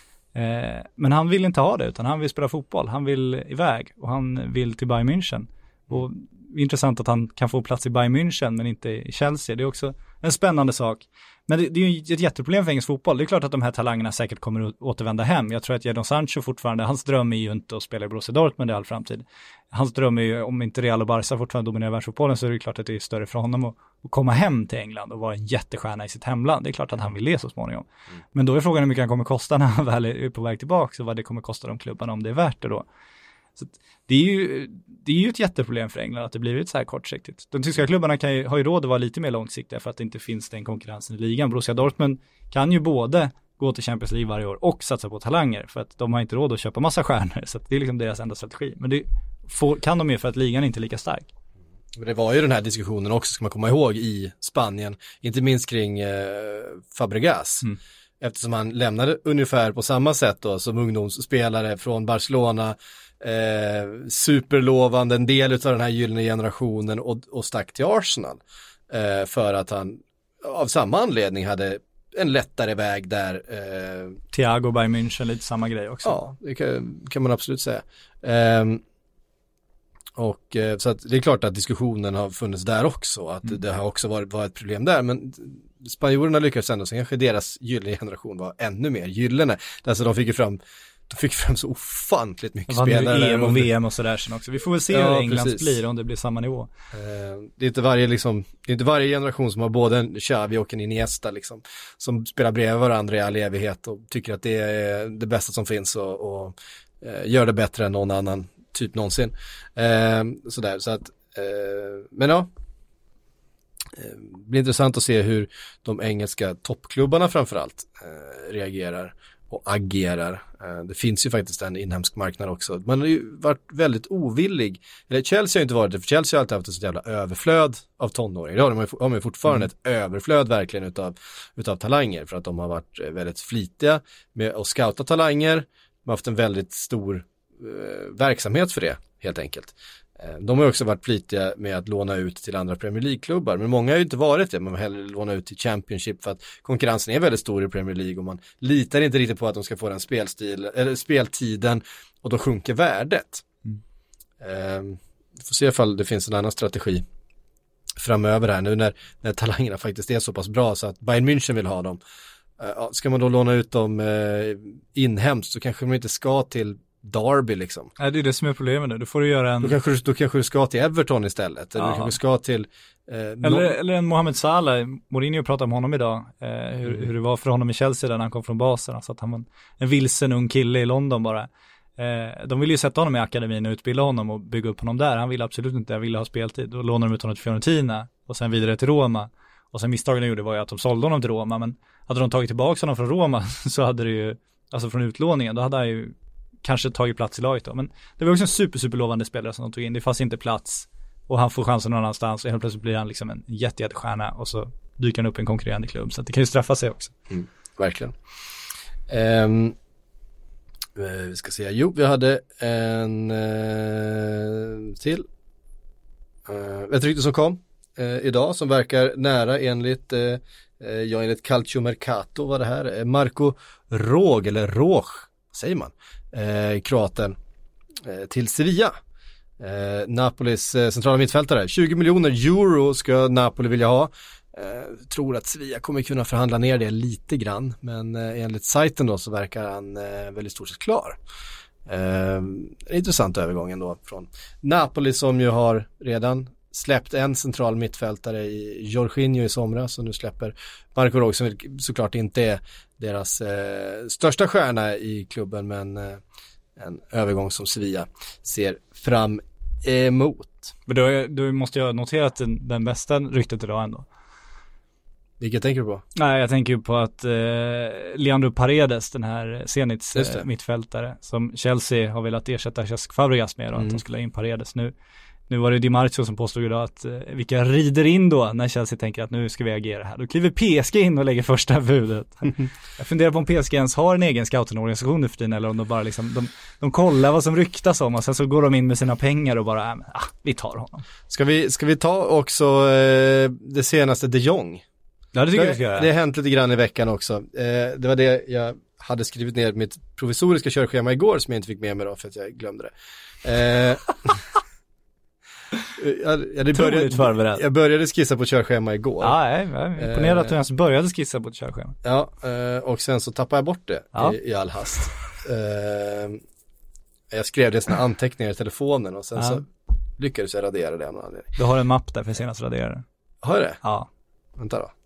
Men han vill inte ha det utan han vill spela fotboll. Han vill iväg och han vill till Bayern München. Och intressant att han kan få plats i Bayern München men inte i Chelsea. Det är också en spännande sak. Men det är ju ett jätteproblem för engelsk fotboll. Det är klart att de här talangerna säkert kommer att återvända hem. Jag tror att Jadon Sancho fortfarande, hans dröm är ju inte att spela i Borussia Dortmund i all framtid. Hans dröm är ju, om inte Real och Barca fortfarande dominerar världsfotbollen så är det klart att det är större för honom att komma hem till England och vara en jättestjärna i sitt hemland. Det är klart att han vill det så småningom. Men då är frågan hur mycket han kommer kosta när han väl är på väg tillbaka och vad det kommer kosta de klubbarna om det är värt det då. Så det är ju ett jätteproblem för England att det blivit så här kortsiktigt. De tyska klubbarna har ju råd att vara lite mer långsiktiga för att det inte finns den konkurrensen i ligan. Borussia Dortmund kan ju både gå till Champions League varje år och satsa på talanger för att de har inte råd att köpa massa stjärnor så att det är liksom deras enda strategi. Men det kan de ju för att ligan inte är lika stark. Det var ju den här diskussionen också ska man komma ihåg i Spanien, inte minst kring Fabregas. Eftersom han lämnade ungefär på samma sätt då, som ungdomsspelare från Barcelona, superlovande, en del av den här gyllene generationen och stack till Arsenal för att han av samma anledning hade en lättare väg där. Thiago Bayern München, lite samma grej också. Ja, det kan man absolut säga. Och så att det är klart att diskussionen har funnits där också, att det har också varit ett problem där, men spanjorerna lyckades ändå, så kanske deras gyllene generation var ännu mer gyllene. Alltså de fick ju fram de fick fram så ofantligt mycket spelare. spelare. EM och VM och sådär sen också. Vi får väl se hur Englands precis. blir, om det blir samma nivå. Det är inte varje generation som har både en Xavi och en Iniesta liksom, som spelar bredvid varandra i all evighet och tycker att det är det bästa som finns och gör det bättre än någon annan typ någonsin. Sådär, så att men ja, det blir intressant att se hur de engelska toppklubbarna framförallt reagerar och agerar. Det finns ju faktiskt en inhemsk marknad också. Man har ju varit väldigt ovillig. Eller Chelsea har inte varit det, för Chelsea har alltid haft ett så jävla överflöd av tonåringar. Det har man ju fortfarande ett överflöd verkligen utav talanger, för att de har varit väldigt flitiga med att scouta talanger. De har haft en väldigt stor verksamhet för det, helt enkelt. De har också varit flitiga med att låna ut till andra Premier League-klubbar, men många har ju inte varit det. Man vill hellre låna ut till Championship för att konkurrensen är väldigt stor i Premier League och man litar inte riktigt på att de ska få den speltiden, och då sjunker värdet. Vi får se ifall det finns en annan strategi framöver här nu när talangerna faktiskt är så pass bra så att Bayern München vill ha dem. Ska man då låna ut dem inhemskt, så kanske de inte ska till Derby liksom. Nej, det är det som är problemet nu. Du får göra en... Då kanske du ska till Everton istället. Eller du kanske ska till... eller en Mohamed Salah. Mourinho pratade om honom idag. Hur det var för honom i Chelsea där han kom från basen. Så att han var en vilsen ung kille i London bara. De ville ju sätta honom i akademin och utbilda honom och bygga upp honom där. Han ville absolut inte, ville ha speltid. Då lånade de ut honom till Fiorentina och sen vidare till Roma. Och sen misstagen de gjorde var ju att de sålde honom till Roma. Men hade de tagit tillbaka honom från Roma så hade det ju, alltså från utlåningen, då hade han ju kanske tagit plats i laget då. Men det var också en superlovande spelare som de tog in. Det fanns inte plats och han får chansen någon annanstans och helt plötsligt blir han liksom en jättestjärna och så dyker han upp i en konkurrerande klubb. Så att det kan ju straffa sig också. Verkligen. Vi ska se. Jo, vi hade en till. Ett rykte som kom idag som verkar nära enligt Calcio Mercato var det här. Marco Rog, eller Rog säger man, kroaten till Sevilla. Napolis centrala mittfältare. 20 miljoner euro ska Napoli vilja ha. Tror att Sevilla kommer kunna förhandla ner det lite grann, men enligt sajten då så verkar han väldigt stort sett klar. Intressant övergången då från Napoli, som ju har redan släppt en central mittfältare i Jorginho i somras, och nu släpper Marco Rog, som såklart inte är deras största stjärna i klubben, men en övergång som Sevilla ser fram emot. Men då måste jag notera att den bästa ryktet idag ändå. Vilket tänker du på? Nej, jag tänker ju på att Leandro Paredes, den här Zenits mittfältare, som Chelsea har velat ersätta Cesc Fabregas med, och att de skulle ha in Paredes nu. Nu var det Di Marzio som påstod idag att vilka rider in då när Chelsea tänker att nu ska vi agera här. Då kliver PSG in och lägger första budet. Jag funderar på om PSG ens har en egen scouting-organisation nu för tiden, eller om de bara liksom, de kollar vad som ryktas om och sen så går de in med sina pengar och bara, vi tar honom. Ska vi ta också det senaste De Jong? Ja, det tycker jag ska göra. Det har hänt lite grann i veckan också. Det var det jag hade skrivit ner mitt provisoriska körschema igår, som jag inte fick med mig då för att jag glömde det. Jag började skissa på körschema igår. Ja, jag är imponerad att du ens började skissa på ett körschema. Ja, och sen så tappade jag bort det i all hast. Jag skrev det i sina anteckningar i telefonen och sen så lyckades jag radera det. Du har en mapp där för senast raderare. Har jag det? Ja. Vänta då.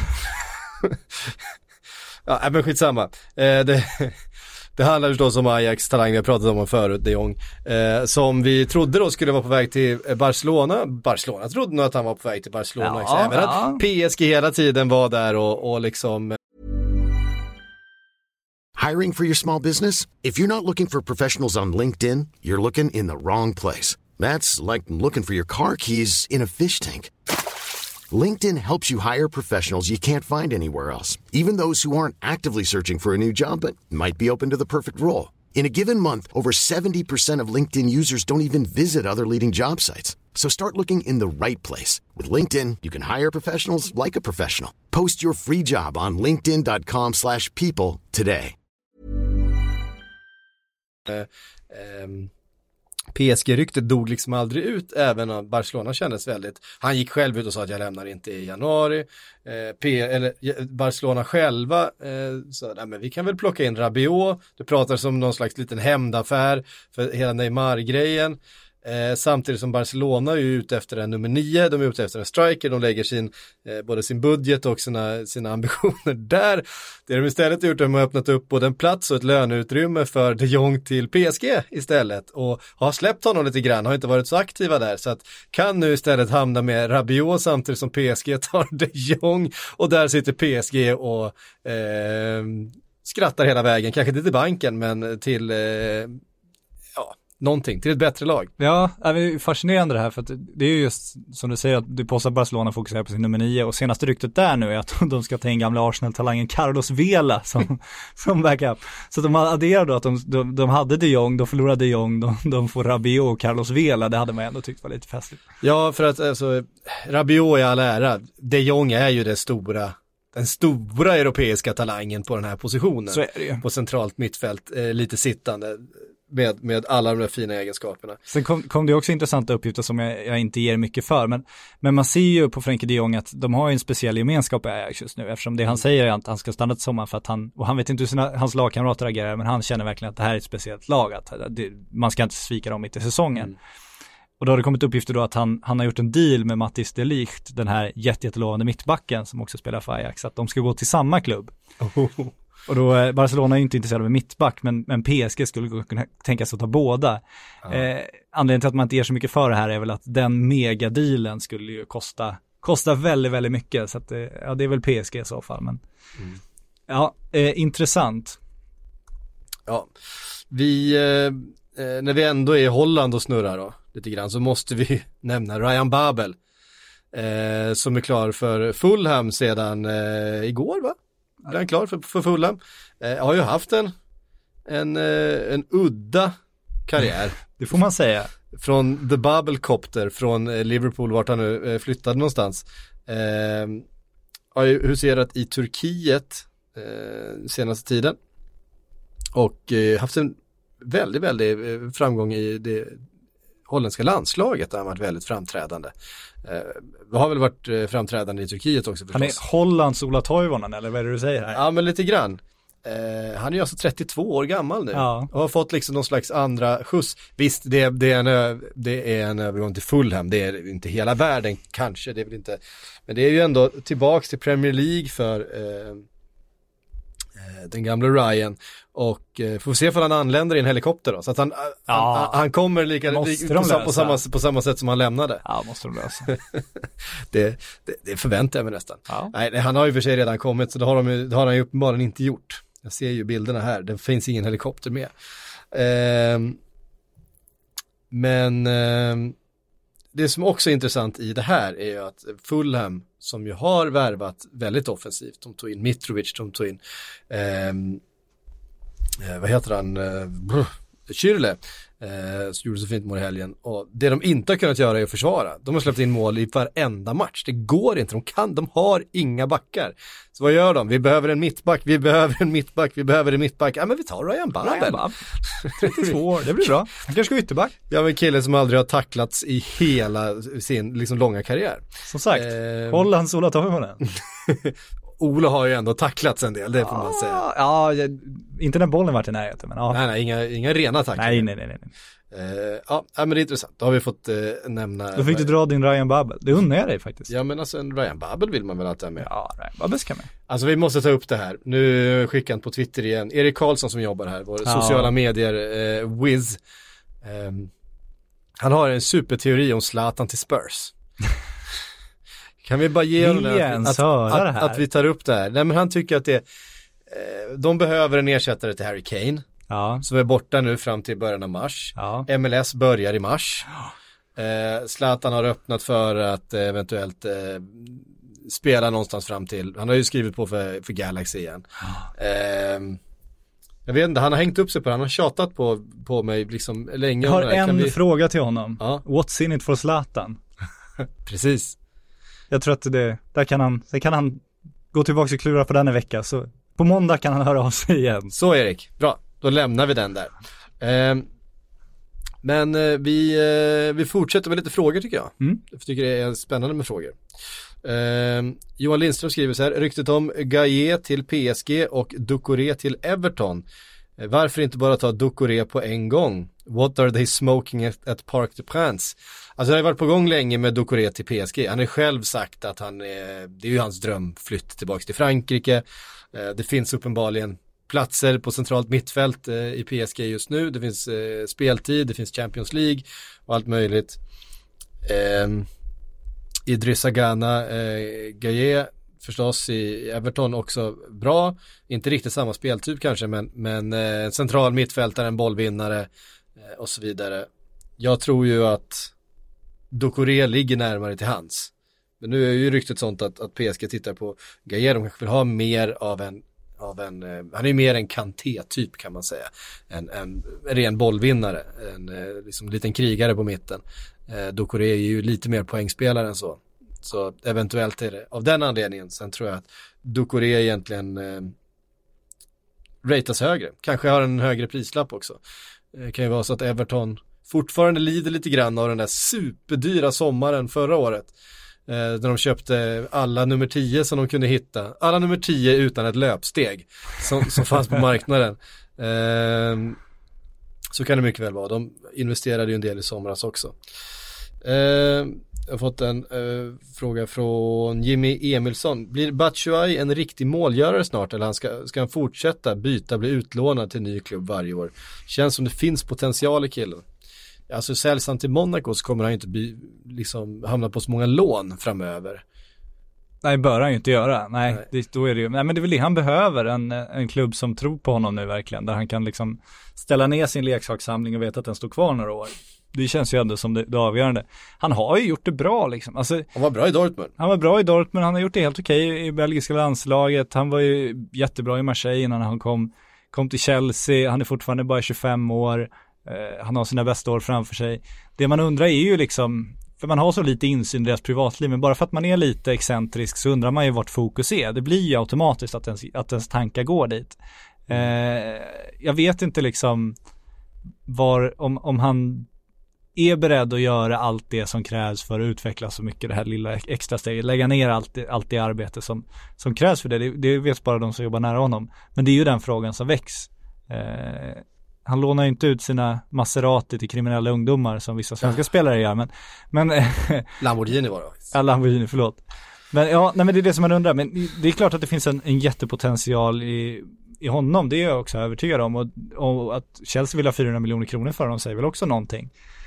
Ja, men skitsamma. Det handlar förstås om Ajax talang, vi har pratat om förut, De Jong, som vi trodde då skulle vara på väg till Barcelona. Barcelona trodde nog att han var på väg till Barcelona också. Även att PSG hela tiden var där och liksom... Hiring for your small business? If you're not looking for professionals on LinkedIn, you're looking in the wrong place. That's like looking for your car keys in a fish tank. LinkedIn helps you hire professionals you can't find anywhere else, even those who aren't actively searching for a new job but might be open to the perfect role. In a given month, over 70% of LinkedIn users don't even visit other leading job sites. So start looking in the right place. With LinkedIn, you can hire professionals like a professional. Post your free job on linkedin.com/people today. PSG-ryktet dog liksom aldrig ut, även om Barcelona kändes väldigt, han gick själv ut och sa att jag lämnar inte i januari, Barcelona själva så men vi kan väl plocka in Rabiot, det pratar som någon slags liten hämndaffär för hela Neymar-grejen. Samtidigt som Barcelona är ute efter en nummer 9, de är ute efter en striker, de lägger både sin budget och sina ambitioner där. Det de istället gjort är att de har öppnat upp både en plats och ett löneutrymme för de Jong till PSG istället, och har släppt honom lite grann, har inte varit så aktiva där, så att kan nu istället hamna med Rabiot samtidigt som PSG tar de Jong, och där sitter PSG och skrattar hela vägen, kanske inte till banken men till någonting, till ett bättre lag. Ja, det är fascinerande det här, för att det är ju just som du säger att du påstår att Barcelona fokuserar på sin nummer 9, och senaste ryktet där nu är att de ska ta in gamla Arsenal-talangen Carlos Vela som backup. Så de adderar då att de hade de Jong, de förlorade de Jong, de får Rabiot och Carlos Vela, det hade man ändå tyckt var lite festligt. Ja, för att alltså, Rabiot är all ära, de Jong är ju den stora europeiska talangen på den här positionen. Så är det ju. På centralt mittfält, lite sittande med alla de där fina egenskaperna. Sen kom det också intressanta uppgifter som jag inte ger mycket för, men man ser ju på Frenkie de Jong att de har en speciell gemenskap i Ajax just nu, eftersom det han säger är att han ska stanna till sommaren för att han vet inte hur hans lagkamrater agerar, men han känner verkligen att det här är ett speciellt lag, att man ska inte svika dem mitt i säsongen. Och då har det kommit uppgifter då att han har gjort en deal med Matthijs de Ligt, den här jättelovande mittbacken som också spelar för Ajax, att de ska gå till samma klubb. Och då Barcelona är inte intresserade av mittback, men PSG skulle kunna tänka sig att ta båda. Anledningen till att man inte ger så mycket för det här är väl att den megadealen skulle ju kosta väldigt, väldigt mycket. Så att, det är väl PSG i så fall. Men intressant. Ja, när vi ändå är i Holland och snurrar då, lite grann, så måste vi nämna Ryan Babel som är klar för Fulham sedan igår, va? Är han klar för Fulham? Har ju haft en udda karriär. Det får man säga. Från The Bubble Copter, från Liverpool, vart han nu flyttade någonstans. Har ju huserat i Turkiet senaste tiden. Och haft en väldigt, väldigt framgång i det holländska landslaget, där han varit väldigt framträdande. Har väl varit framträdande i Turkiet också förstås. Han är Hollands Ola Toivonen, eller vad är det du säger här? Ja, men lite grann. Han är ju alltså 32 år gammal nu. Ja. Och har fått liksom någon slags andra skjuts. Visst, det är en övergång till Fulham. Det är inte hela världen kanske, det är väl inte. Men det är ju ändå tillbaks till Premier League för den gamla Ryan, och får se om han anländer i en helikopter då, så att han kommer på samma sätt som han lämnade. Ja, måste de lösa. det förväntar jag mig nästan. Ja. Nej, han har ju för sig redan kommit, så det har han ju uppenbarligen inte gjort. Jag ser ju bilderna här, det finns ingen helikopter med. Men det som också är intressant i det här är ju att Fulham, som ju har värvat väldigt offensivt, de tog in Mitrovic, de tog in vad heter han, Schürrle, som gjorde så fint mål i helgen, och det de inte har kunnat göra är att försvara. De har släppt in mål i varenda match, det går inte, de har inga backar. Så vad gör de? Vi behöver en mittback. Ja, men vi tar Ryan Babel. 32 år, det blir bra. Han kanske ska ytterback. Ja, men kille som aldrig har tacklats i hela sin liksom långa karriär. Som sagt, Hollands Ola Toivonen. Ola har ju ändå tacklats en del, det får man säga. Ja, inte när bollen varit i närheten, men ja. Nej, inga rena tacklar. Nej. Ja, men det är intressant. Då har vi fått nämna. Då fick du dra din Ryan Babel. Det undrar jag dig faktiskt. Ja, men alltså en Ryan Babel vill man väl att ha med. Ja, Ryan Babel ska med. Alltså vi måste ta upp det här. Nu skickar han på Twitter igen. Erik Karlsson som jobbar här, vår sociala medier Wiz. Han har en superteori om Zlatan till Spurs. Kan vi bara ge honom att vi tar upp det här? Nej, men han tycker att de behöver en ersättare till Harry Kane. Ja. Som är borta nu fram till början av mars. Ja. MLS börjar i mars. Zlatan har öppnat för att eventuellt spela någonstans fram till. Han har ju skrivit på för Galaxy igen. Jag vet inte, han har hängt upp sig på det. Han har tjatat på mig liksom länge. Jag har en fråga till honom. Ja? What's in it for Zlatan? Precis. Jag tror att där kan han gå tillbaka och klura på den en vecka. Så på måndag kan han höra av sig igen. Så Erik, bra. Då lämnar vi den där. Men vi fortsätter med lite frågor tycker jag. Jag tycker det är spännande med frågor. Johan Lindström skriver så här: ryktet om Gaia till PSG och Doucouré till Everton. Varför inte bara ta Doucouré på en gång? What are they smoking at Parc des Princes? Alltså det har varit på gång länge med Doucouré till PSG. Han har själv sagt att det är ju hans drömflytt tillbaka till Frankrike. Det finns uppenbarligen platser på centralt mittfält i PSG just nu. Det finns speltid, det finns Champions League och allt möjligt. Idrissa Gana Gaia förstås i Everton också bra. Inte riktigt samma speltyp kanske, men central mittfältare, en bollvinnare och så vidare. Jag tror ju att Doucouré ligger närmare till hands. Men nu är ju ryktet sånt att PSG tittar på Gaia. De kanske vill ha mer av en han är ju mer en Kanté-typ kan man säga. En ren bollvinnare. En liksom liten krigare på mitten. Doucouré är ju lite mer poängspelare än så. Så eventuellt är det av den anledningen. Sen tror jag att Doucouré egentligen ratas högre. Kanske har en högre prislapp också. Det kan ju vara så att Everton fortfarande lider lite grann av den där superdyra sommaren förra året. När de köpte alla nummer 10 som de kunde hitta. Alla nummer 10 utan ett löpsteg som fanns på marknaden. Så kan det mycket väl vara. De investerade ju en del i somras också. Jag har fått en fråga från Jimmy Emilsson. Blir Batshuayi en riktig målgörare snart, eller ska han fortsätta byta, bli utlånad till ny klubb varje år? Känns som det finns potential i killen. Alltså säljs han till Monaco så kommer han inte liksom hamna på så många lån framöver. Nej, bör han ju inte göra. Nej. Då är det ju, nej, men det är väl det han behöver, en klubb som tror på honom nu verkligen, där han kan liksom ställa ner sin leksakssamling och veta att den står kvar några år. Det känns ju ändå som det avgörande. Han har ju gjort det bra liksom. Alltså, han var bra i Dortmund. Han har gjort det helt okej i belgiska landslaget. Han var ju jättebra i Marseille innan han kom till Chelsea. Han är fortfarande bara 25 år. Han har sina bästa år framför sig. Det man undrar är ju liksom, för man har så lite insyn i deras privatliv, men bara för att man är lite excentrisk så undrar man ju vart fokus är. Det blir ju automatiskt att ens tankar går dit. Jag vet inte liksom om han är beredd att göra allt det som krävs för att utveckla så mycket, det här lilla extra steget, lägga ner allt det arbete som krävs för det. Det vet bara de som jobbar nära honom. Men det är ju den frågan som väcks. Han lånar ju inte ut sina Maserati till kriminella ungdomar som vissa svenska spelare gör, men Lamborghini var det. Ja, Lamborghini, förlåt. Men ja, nej, men det är det som man undrar. Men det är klart att det finns en jättepotential i honom. Det är jag också övertygad om. Och att Chelsea vill ha 400 miljoner kronor för honom säger väl också någonting.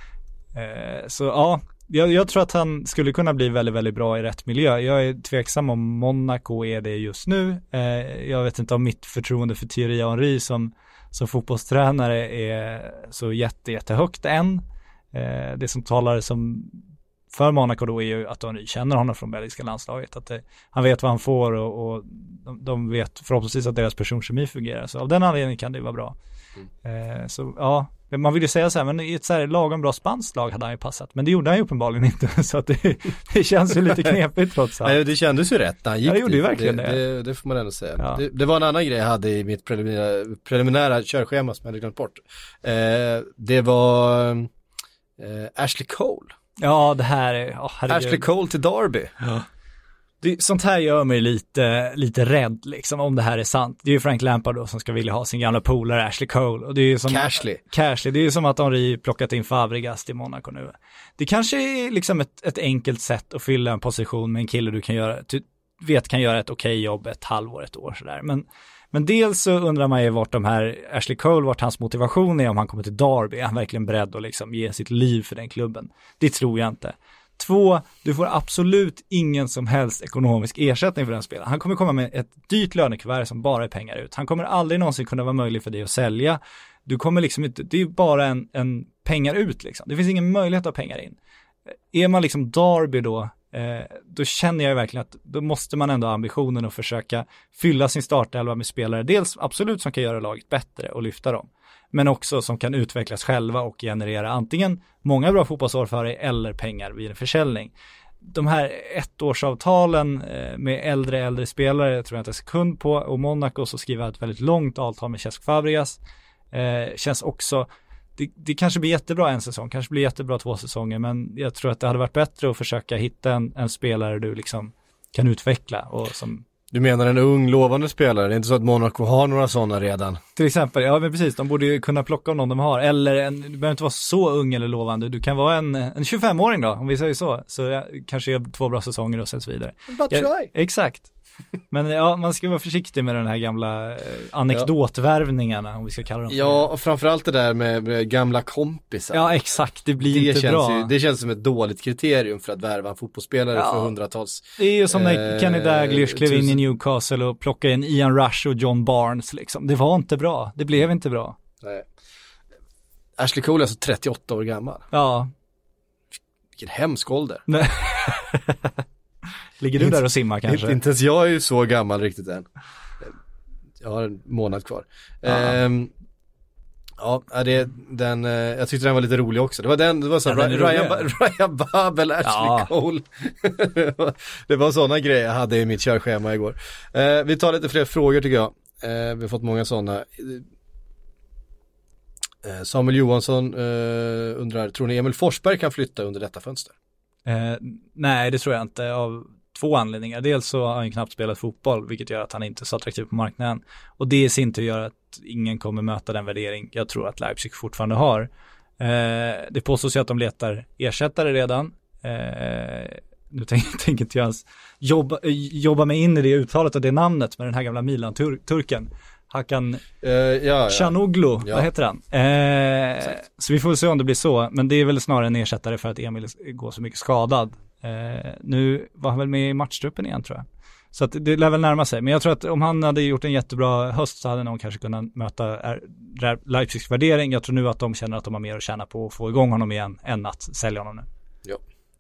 Så ja, jag tror att han skulle kunna bli väldigt, väldigt bra i rätt miljö. Jag är tveksam om Monaco är det just nu. Jag vet inte om mitt förtroende för Thierry Henry som fotbollstränare är så jättehögt än. Det som talar som för Monaco då är ju att Henry känner honom från belgiska landslaget. Att han vet vad han får och de vet förhoppningsvis att deras personkemi fungerar. Så av den anledningen kan det vara bra. Så ja, man vill ju säga så här, men i ett så här lagom bra spanskt lag hade han ju passat. Men det gjorde han ju uppenbarligen inte. Så att det känns ju lite knepigt trots allt. Nej, det kändes ju rätt när han gick. Jag gjorde ju verkligen det får man ändå säga. Ja. Det var en annan grej jag hade i mitt preliminära körschema som jag hade glömt bort. Det var Ashley Cole. Ja, det här är... Ashley Cole till Derby. Ja. Sånt här gör mig lite rädd liksom, om det här är sant. Det är ju Frank Lampard då som ska vilja ha sin gamla polare Ashley Cole. Och det är ju som Cashley. Det är ju som att Henry plockat in Fabregas till Monaco nu. Det kanske är liksom ett enkelt sätt att fylla en position med en kille du kan göra ett okej jobb ett halvår, ett år sådär. Men dels så undrar man ju vart Ashley Cole, vart hans motivation är om han kommer till Derby. Är han verkligen beredd att liksom ge sitt liv för den klubben? Det tror jag inte. 2, du får absolut ingen som helst ekonomisk ersättning för den spelaren. Han kommer komma med ett dyrt lönekuvert som bara är pengar ut. Han kommer aldrig någonsin kunna vara möjlig för dig att sälja. Du kommer liksom inte, det är bara en pengar ut liksom. Det finns ingen möjlighet att ha pengar in. Är man liksom Derby då känner jag verkligen att då måste man ändå ha ambitionen att försöka fylla sin startelva med spelare. Dels absolut som kan göra laget bättre och lyfta dem. Men också som kan utvecklas själva och generera antingen många bra fotbollsår för dig eller pengar vid en försäljning. De här ettårsavtalen med äldre spelare tror jag inte en sekund på. Och Monaco så skriver ett väldigt långt avtal med Cesc Fabregas. Känns också det kanske blir jättebra en säsong, kanske blir jättebra 2 säsonger, men jag tror att det hade varit bättre att försöka hitta en spelare du liksom kan utveckla och som... Du menar en ung lovande spelare? Det är inte så att Monaco har några sådana redan? Till exempel, ja men precis, de borde ju kunna plocka om någon de har, eller du behöver inte vara så ung eller lovande, du kan vara en 25-åring då, om vi säger så kanske gör 2 bra säsonger och sen så vidare. Exakt. Men ja, man ska vara försiktig med den här gamla anekdotvärvningarna, om vi ska kalla dem. Ja, och framförallt det där med gamla kompisar. Ja, exakt, det blir inte bra. Det känns som ett dåligt kriterium för att värva en fotbollsspelare för hundratals. Det är ju som när Kenny Dalglish klev in i Newcastle och plockade in Ian Rush och John Barnes liksom. Det var inte bra, det blev inte bra. Nej. Ashley Cole är alltså 38 år gammal. Ja. Vilken hemsk ålder. Nej. Ligger du där och simmar kanske? Inte ens jag är ju så gammal riktigt än. Jag har en månad kvar. Jag tyckte den var lite rolig också. Det var så Ryan Babel, Ashley Cole. Det var sådana grejer jag hade i mitt körschema igår. Vi tar lite fler frågor tycker jag. Vi har fått många sådana. Samuel Johansson undrar, tror ni Emil Forsberg kan flytta under detta fönster? Nej, det tror jag inte, av 2 anledningar. Dels så har han knappt spelat fotboll, vilket gör att han inte är så attraktiv på marknaden. Och det i sin tur gör att ingen kommer möta den värdering jag tror att Leipzig fortfarande har. Det påstås ju att de letar ersättare redan. Nu tänker inte jag ens jobba mig in i det uttalet och det namnet med den här gamla Milan-turken. Hakan Chanoglu, vad heter han? Så vi får se om det blir så, men det är väl snarare en ersättare för att Emil går så mycket skadad. Nu var han väl med i matchtruppen igen tror jag. Så att det lär väl närma sig, men jag tror att om han hade gjort en jättebra höst så hade någon kanske kunnat möta Leipzigs värdering. Jag tror nu att de känner att de har mer att tjäna på att få igång honom igen än att sälja honom nu. Ja.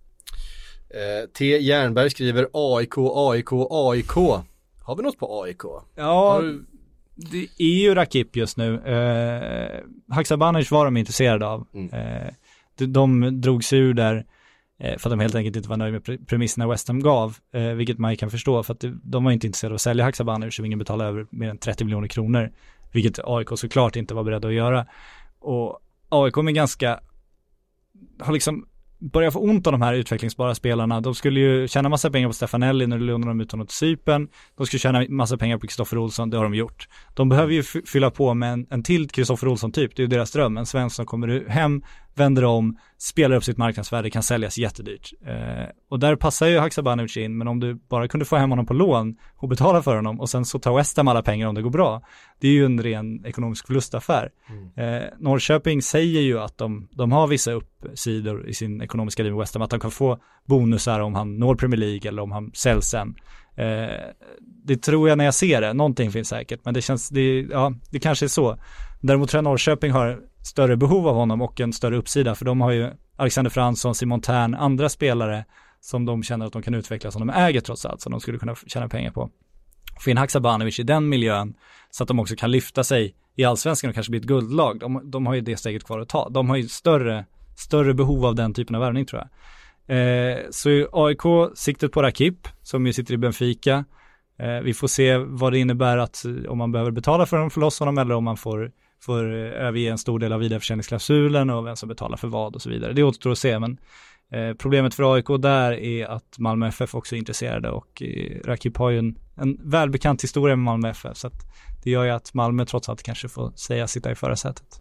T. Jernberg skriver AIK. Har vi något på AIK? Ja, det är ju Rakip just nu. Haksabanovic var de intresserade av. De drog sig ur där för att de helt enkelt inte var nöjda med premisserna West Ham gav, vilket man kan förstå, för att de var inte intresserade av att sälja Haksabanovic, så ingen betalade över mer än 30 miljoner kronor, vilket AIK såklart inte var beredda att göra. Och AIK är ganska, har liksom börjar få ont av de här utvecklingsbara spelarna. De skulle ju tjäna massa pengar på Stefanelli när de lånade dem ut honom till Cypern. De skulle tjäna massa pengar på Kristoffer Olsson, det har de gjort. De behöver ju fylla på med en till Kristoffer Olsson typ, det är ju deras dröm. En svensk som kommer hem, vänder om, spelar upp sitt marknadsvärde, kan säljas jättedyrt. Och där passar ju Haksabanovic in, men om du bara kunde få hem honom på lån och betala för honom och sen så tar West Ham alla pengar om det går bra, det är ju en ren ekonomisk förlustaffär. Norrköping säger ju att de har vissa uppsidor i sin ekonomiska liv med West Ham, att de kan få bonusar om han når Premier League eller om han säljs sen. Det tror jag när jag ser det, någonting finns säkert, men det kanske är så. Däremot tror jag Norrköping har större behov av honom och en större uppsida, för de har ju Alexander Fransson, Simon Tern, andra spelare som de känner att de kan utveckla, som de äger trots allt, som de skulle kunna tjäna pengar på. Få in Haksabanovic i den miljön så att de också kan lyfta sig i allsvenskan och kanske bli ett guldlag. De har ju det steget kvar att ta. De har ju större behov av den typen av värvning tror jag. Så AIK siktet på Rakip som ju sitter i Benfica. Vi får se vad det innebär, att om man behöver betala för loss honom eller om man får överge en stor del av vidareförsäljningsklausulen och vem som betalar för vad och så vidare. Det återstår att se, men problemet för AIK där är att Malmö FF också är intresserade, och Rakip har ju en välbekant historia med Malmö FF, så att det gör ju att Malmö trots allt kanske får säga sitta i förarsätet.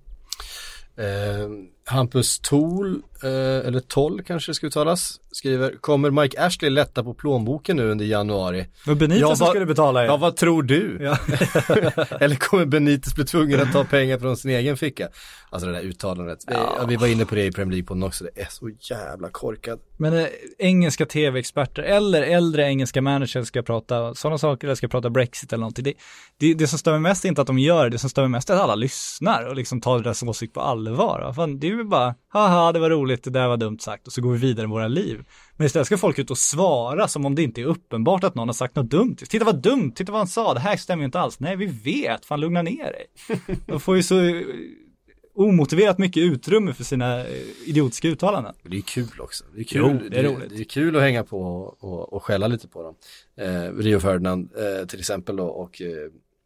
Hampus Toll, eller Toll kanske det ska uttalas, skriver: kommer Mike Ashley lätta på plånboken nu under januari? Men Benitez som skulle betala. Ja, vad tror du? Ja. Eller kommer Benitez bli tvungen att ta pengar från sin egen ficka? Alltså det där uttalandet. Vi var inne på det i Premier League-podden också. Det är så jävla korkat. Men engelska tv-experter eller äldre engelska managers ska prata sådana saker, eller ska prata Brexit eller någonting. Det som stör mig mest är inte att de gör det som stör mig mest är att alla lyssnar och liksom tar deras åsikt på allvar. Fan, det är ju bara, haha, det var roligt, det där var dumt sagt, och så går vi vidare i våra liv. Men istället ska folk ut och svara som om det inte är uppenbart att någon har sagt något dumt. Titta vad dumt, titta vad han sa, det här stämmer ju inte alls. Nej, vi vet, fan lugna ner dig. De får ju så omotiverat mycket utrymme för sina idiotiska uttalanden. Det är kul också. Det är kul. Jo, det är roligt. Det är kul att hänga på och skälla lite på dem. Rio Ferdinand till exempel då, och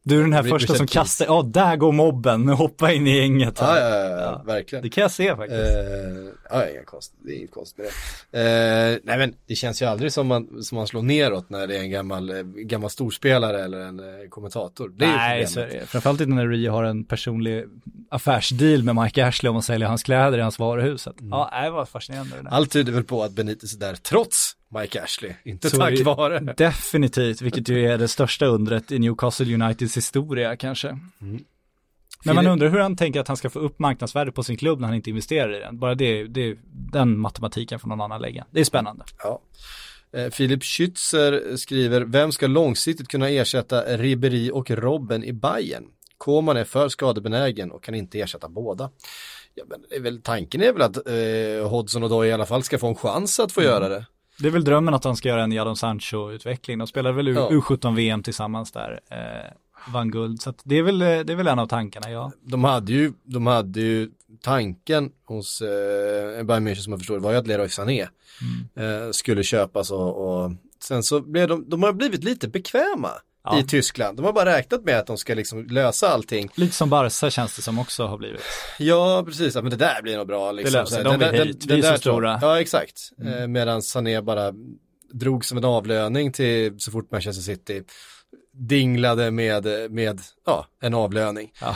Du är den här första som kastar, där går mobben, hoppa in i gänget. Ja, verkligen. Det kan jag se faktiskt. Det är inget konst med det. Nej men det känns ju aldrig som man slår neråt när det är en gammal storspelare eller en kommentator. Det är Nej, så är det. Framförallt inte när Rio har en personlig affärsdeal med Mike Ashley om att sälja hans kläder i hans varuhus. Ja, det var fascinerande. Det där. Allt tyder väl på att Benitez är där trots Mike Ashley, inte så tack vare. Definitivt, vilket ju är det största undret i Newcastle Uniteds historia kanske. Men man undrar hur han tänker att han ska få upp marknadsvärdet på sin klubb när han inte investerar i den. Bara det den matematiken får någon annan lägga. Det är spännande. Ja. Filip Schützer skriver, vem ska långsiktigt kunna ersätta Ribéry och Robben i Bayern? Koman är för skadebenägen och kan inte ersätta båda. Ja, men tanken är väl att Hodgson och Odoi i alla fall ska få en chans att få göra det. Det är väl drömmen att han ska göra en Jadon Sancho-utveckling. De spelar väl U17-VM tillsammans där. Vann guld. Så att det är väl en av tankarna, ja. De hade ju tanken hos Bayern München som jag förstår var ju att Leroy Sané skulle köpas och sen så blev de har blivit lite bekväma i Tyskland. De har bara räknat med att de ska liksom lösa allting. Lite som Barca känns det som också har blivit. Ja, precis. Men det där blir nog bra. Liksom. Det löser de är så stora. Ja, exakt. Medan Sané bara drog som en avlöning till så fort Manchester City dinglade med en avlöning. Ja.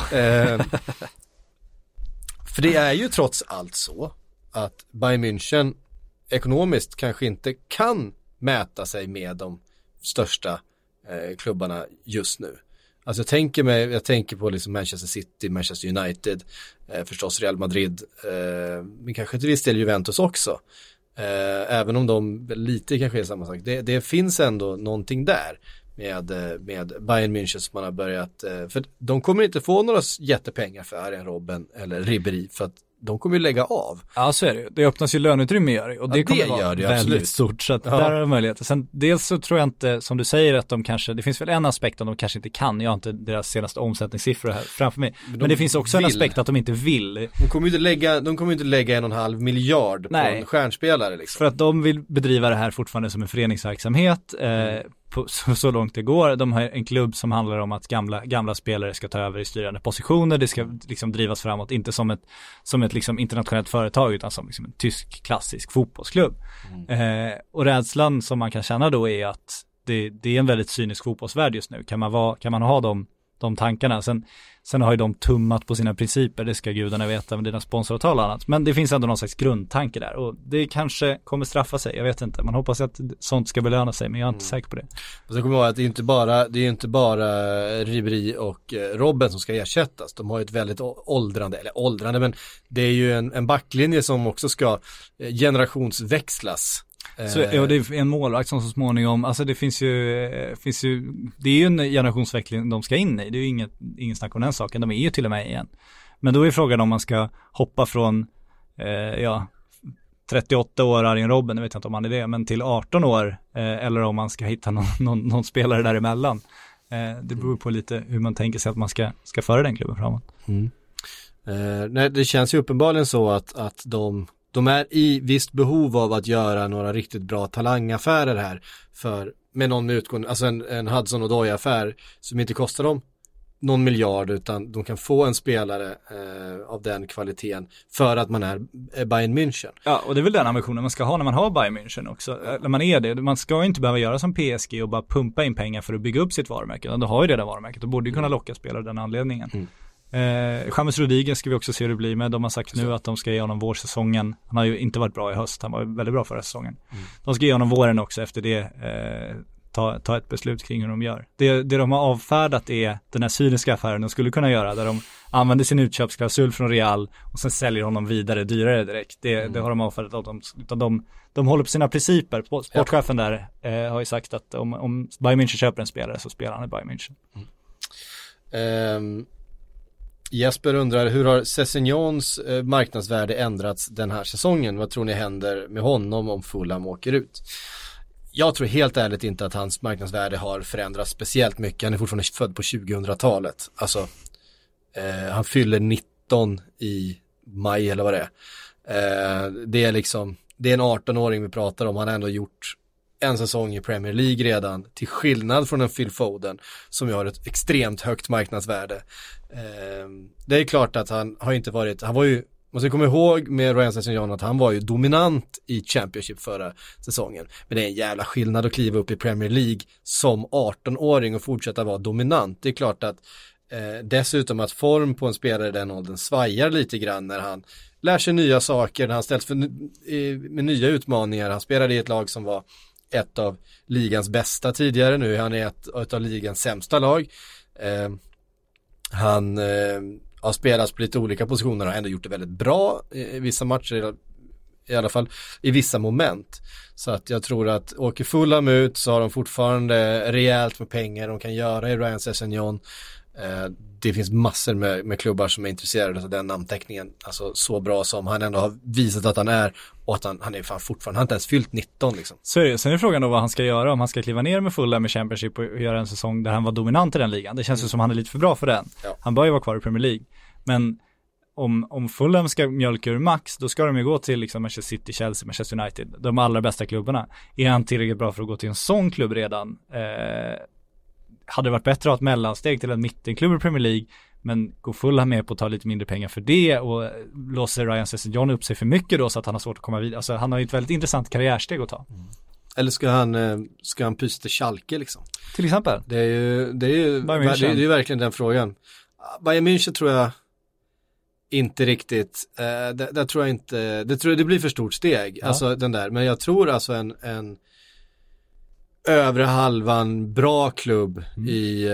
För det är ju trots allt så att Bayern München ekonomiskt kanske inte kan mäta sig med de största klubbarna just nu. Alltså jag tänker på liksom Manchester City, Manchester United, förstås Real Madrid, men kanske till viss del Juventus också. Även om de lite kanske är samma sak. Det finns ändå någonting där med Bayern München som man har börjat, för de kommer inte få några jättepengar för Arjen Robben eller Ribéry för att de kommer ju lägga av. Ja, så är det ju. Det öppnas ju löneutrymme och det kommer vara väldigt stort. Så att där har de möjligheter. Sen dels så tror jag inte, som du säger, att de kanske, det finns väl en aspekt om de kanske inte kan. Jag har inte deras senaste omsättningssiffror här framför mig. Men det finns också en aspekt att de inte vill. De kommer ju inte lägga 1,5 miljard på en stjärnspelare. Liksom. För att de vill bedriva det här fortfarande som en föreningsverksamhet. Så långt det går. De har en klubb som handlar om att gamla spelare ska ta över i styrande positioner. Det ska liksom drivas framåt, inte som ett liksom internationellt företag utan som liksom en tysk klassisk fotbollsklubb. Och rädslan som man kan känna då är att det är en väldigt cynisk fotbollsvärld just nu. Kan man ha de tankarna? Sen har ju de tummat på sina principer, det ska gudarna veta med dina sponsoravtal och annat. Men det finns ändå någon slags grundtanke där och det kanske kommer straffa sig, jag vet inte. Man hoppas att sånt ska belöna sig, men jag är inte säker på det. Och så kommer jag ihåg att det är inte bara Ribéry och Robben som ska ersättas. De har ju ett väldigt åldrande, men det är ju en backlinje som också ska generationsväxlas. Så, det är en målvakt som så småningom, alltså det finns ju det är ju en generationsväxling de ska in i, det är ju ingen snack om den saken, de är ju till och med igen. Men då är frågan om man ska hoppa från 38 år Arjen Robben, jag vet inte om man är det, men till 18 år eller om man ska hitta någon spelare däremellan. Det beror på lite hur man tänker sig att man ska föra den klubben framåt. Nej, det känns ju uppenbarligen så att de är i visst behov av att göra några riktigt bra talangaffärer här med någon utgång, alltså en Hudson och Odoi-affär som inte kostar dem någon miljard utan de kan få en spelare av den kvaliteten för att man är Bayern München. Ja, och det är väl den ambitionen man ska ha när man har Bayern München också. När man är det, man ska inte behöva göra som PSG och bara pumpa in pengar för att bygga upp sitt varumärke. De har ju det där varumärket och borde ju kunna locka spelare av den anledningen. James Rodriguez ska vi också se hur det blir med. De har sagt nu att de ska ge honom vårsäsongen. Han har ju inte varit bra i höst, han var väldigt bra förra säsongen. De ska ge honom våren också efter det, ta ett beslut kring hur de gör. Det de har avfärdat är den här cyniska affären de skulle kunna göra, där de använder sin utköpsklausul från Real och sen säljer honom vidare dyrare direkt. Det har de avfärdat av dem, utan de håller på sina principer. Sportchefen där har ju sagt att om Bayern München köper en spelare så spelar han i Bayern München. Jesper undrar, hur har Sessegnons marknadsvärde ändrats den här säsongen? Vad tror ni händer med honom om Fulham åker ut? Jag tror helt ärligt inte att hans marknadsvärde har förändrats speciellt mycket. Han är fortfarande född på 2000-talet. Alltså, han fyller 19 i maj eller vad det är. Det är en 18-åring vi pratar om. Han har ändå gjort en säsong i Premier League redan, till skillnad från en Phil Foden som har ett extremt högt marknadsvärde. Det är klart att han har inte varit, han var ju, man ska komma ihåg med Ryan Sessegnon att han var ju dominant i Championship förra säsongen. Men det är en jävla skillnad att kliva upp i Premier League som 18-åring och fortsätta vara dominant. Det är klart att dessutom att form på en spelare i den åldern svajar lite grann när han lär sig nya saker, när han ställs med nya utmaningar. Han spelade i ett lag som var ett av ligans bästa tidigare, nu han är ett av ligans sämsta lag. Han har spelat på lite olika positioner och har ändå gjort det väldigt bra i vissa matcher, i alla fall i vissa moment. Så att jag tror att åker Fulham ut så har de fortfarande rejält med pengar de kan göra i Ryan Sessegnon. Det finns massor med klubbar som är intresserade av den namnteckningen, alltså så bra som han ändå har visat att han är, och att han är fan fortfarande, han har inte ens fyllt 19 liksom. Så är det. Sen är frågan då vad han ska göra, om han ska kliva ner med Fulham i Championship och göra en säsong där han var dominant i den ligan. Det känns ju som han är lite för bra för den. Ja. Han bör ju vara kvar i Premier League. Men om Fulham ska mjölka ur max, då ska de ju gå till liksom Manchester City, Chelsea, Manchester United, de allra bästa klubbarna. Är han tillräckligt bra för att gå till en sån klubb redan? Hade det varit bättre att ha ett mellansteg till en mittenklubb i Premier League, men går Fulham med på att ta lite mindre pengar för det och låser Ryan Sessegnon upp sig för mycket då så att han har svårt att komma vidare. Alltså han har ju ett väldigt intressant karriärsteg att ta. Eller ska han pysa till Schalke liksom? Till exempel. Det är ju verkligen den frågan. Bayern München tror jag inte riktigt, där tror jag inte, det blir för stort steg, ja. Alltså den där, men jag tror alltså en övre halvan bra klubb i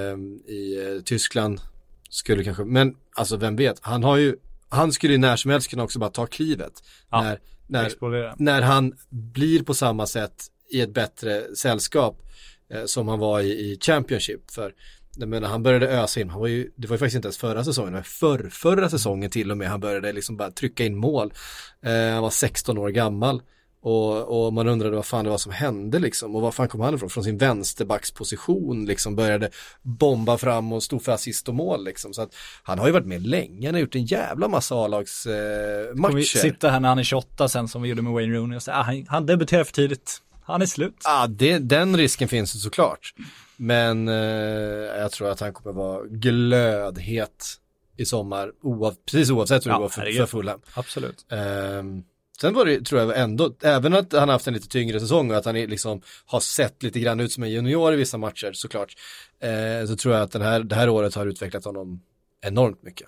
Tyskland skulle kanske, men alltså vem vet, han skulle ju när som helst kunna också bara ta klivet, ja, när han blir på samma sätt i ett bättre sällskap som han var i Championship. För jag menar, han började ösa in, det var ju faktiskt inte ens förra säsongen, det var förra säsongen till och med, han började liksom bara trycka in mål. Han var 16 år gammal och man undrade vad fan det var som hände liksom, och vad fan kom han ifrån? Från sin vänsterbacksposition liksom, började bomba fram och stod för assist och mål liksom. Så att han har ju varit med länge, han har gjort en jävla massa A-lagsmatcher. Vi sitter här när han är 28 sen, som vi gjorde med Wayne Rooney, och säger han debuterar för tidigt, han är slut. Ja, den risken finns ju såklart. Men jag tror att han kommer vara glödhet i sommar, precis oavsett hur det går för Fulham. Absolut. Sen var det, tror jag ändå, även att han haft en lite tyngre säsong och att han liksom har sett lite grann ut som en junior i vissa matcher såklart, så tror jag att det här året har utvecklat honom enormt mycket.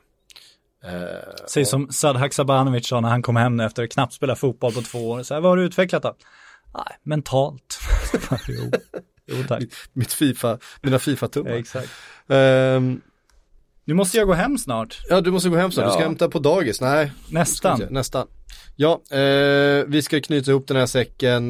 Säg som Sad Haksabanovic sa när han kom hem efter knappt spela fotboll på 2 år. Så här, vad har du utvecklat då? Nej, mentalt. Jo, tack. Mina FIFA-tummar. Ja, exakt. Nu måste jag gå hem snart. Ja, du måste gå hem snart. Ja. Du ska hämta på dagis. Nej. Nästan. Ja, vi ska knyta ihop den här säcken.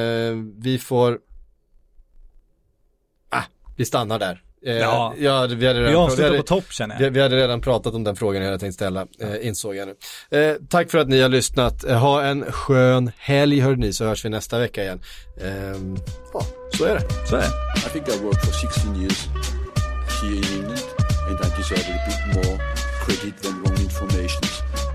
Vi stannar där. Ja, vi hade redan på topp, känner jag. Vi hade redan pratat om den frågan jag hade tänkt ställa, insåg jag nu. Tack för att ni har lyssnat. Ha en skön helg, hörde ni, så hörs vi nästa vecka igen. Så är det. I think I worked for 16 years here in England and I deserve a bit more credit than wrong information.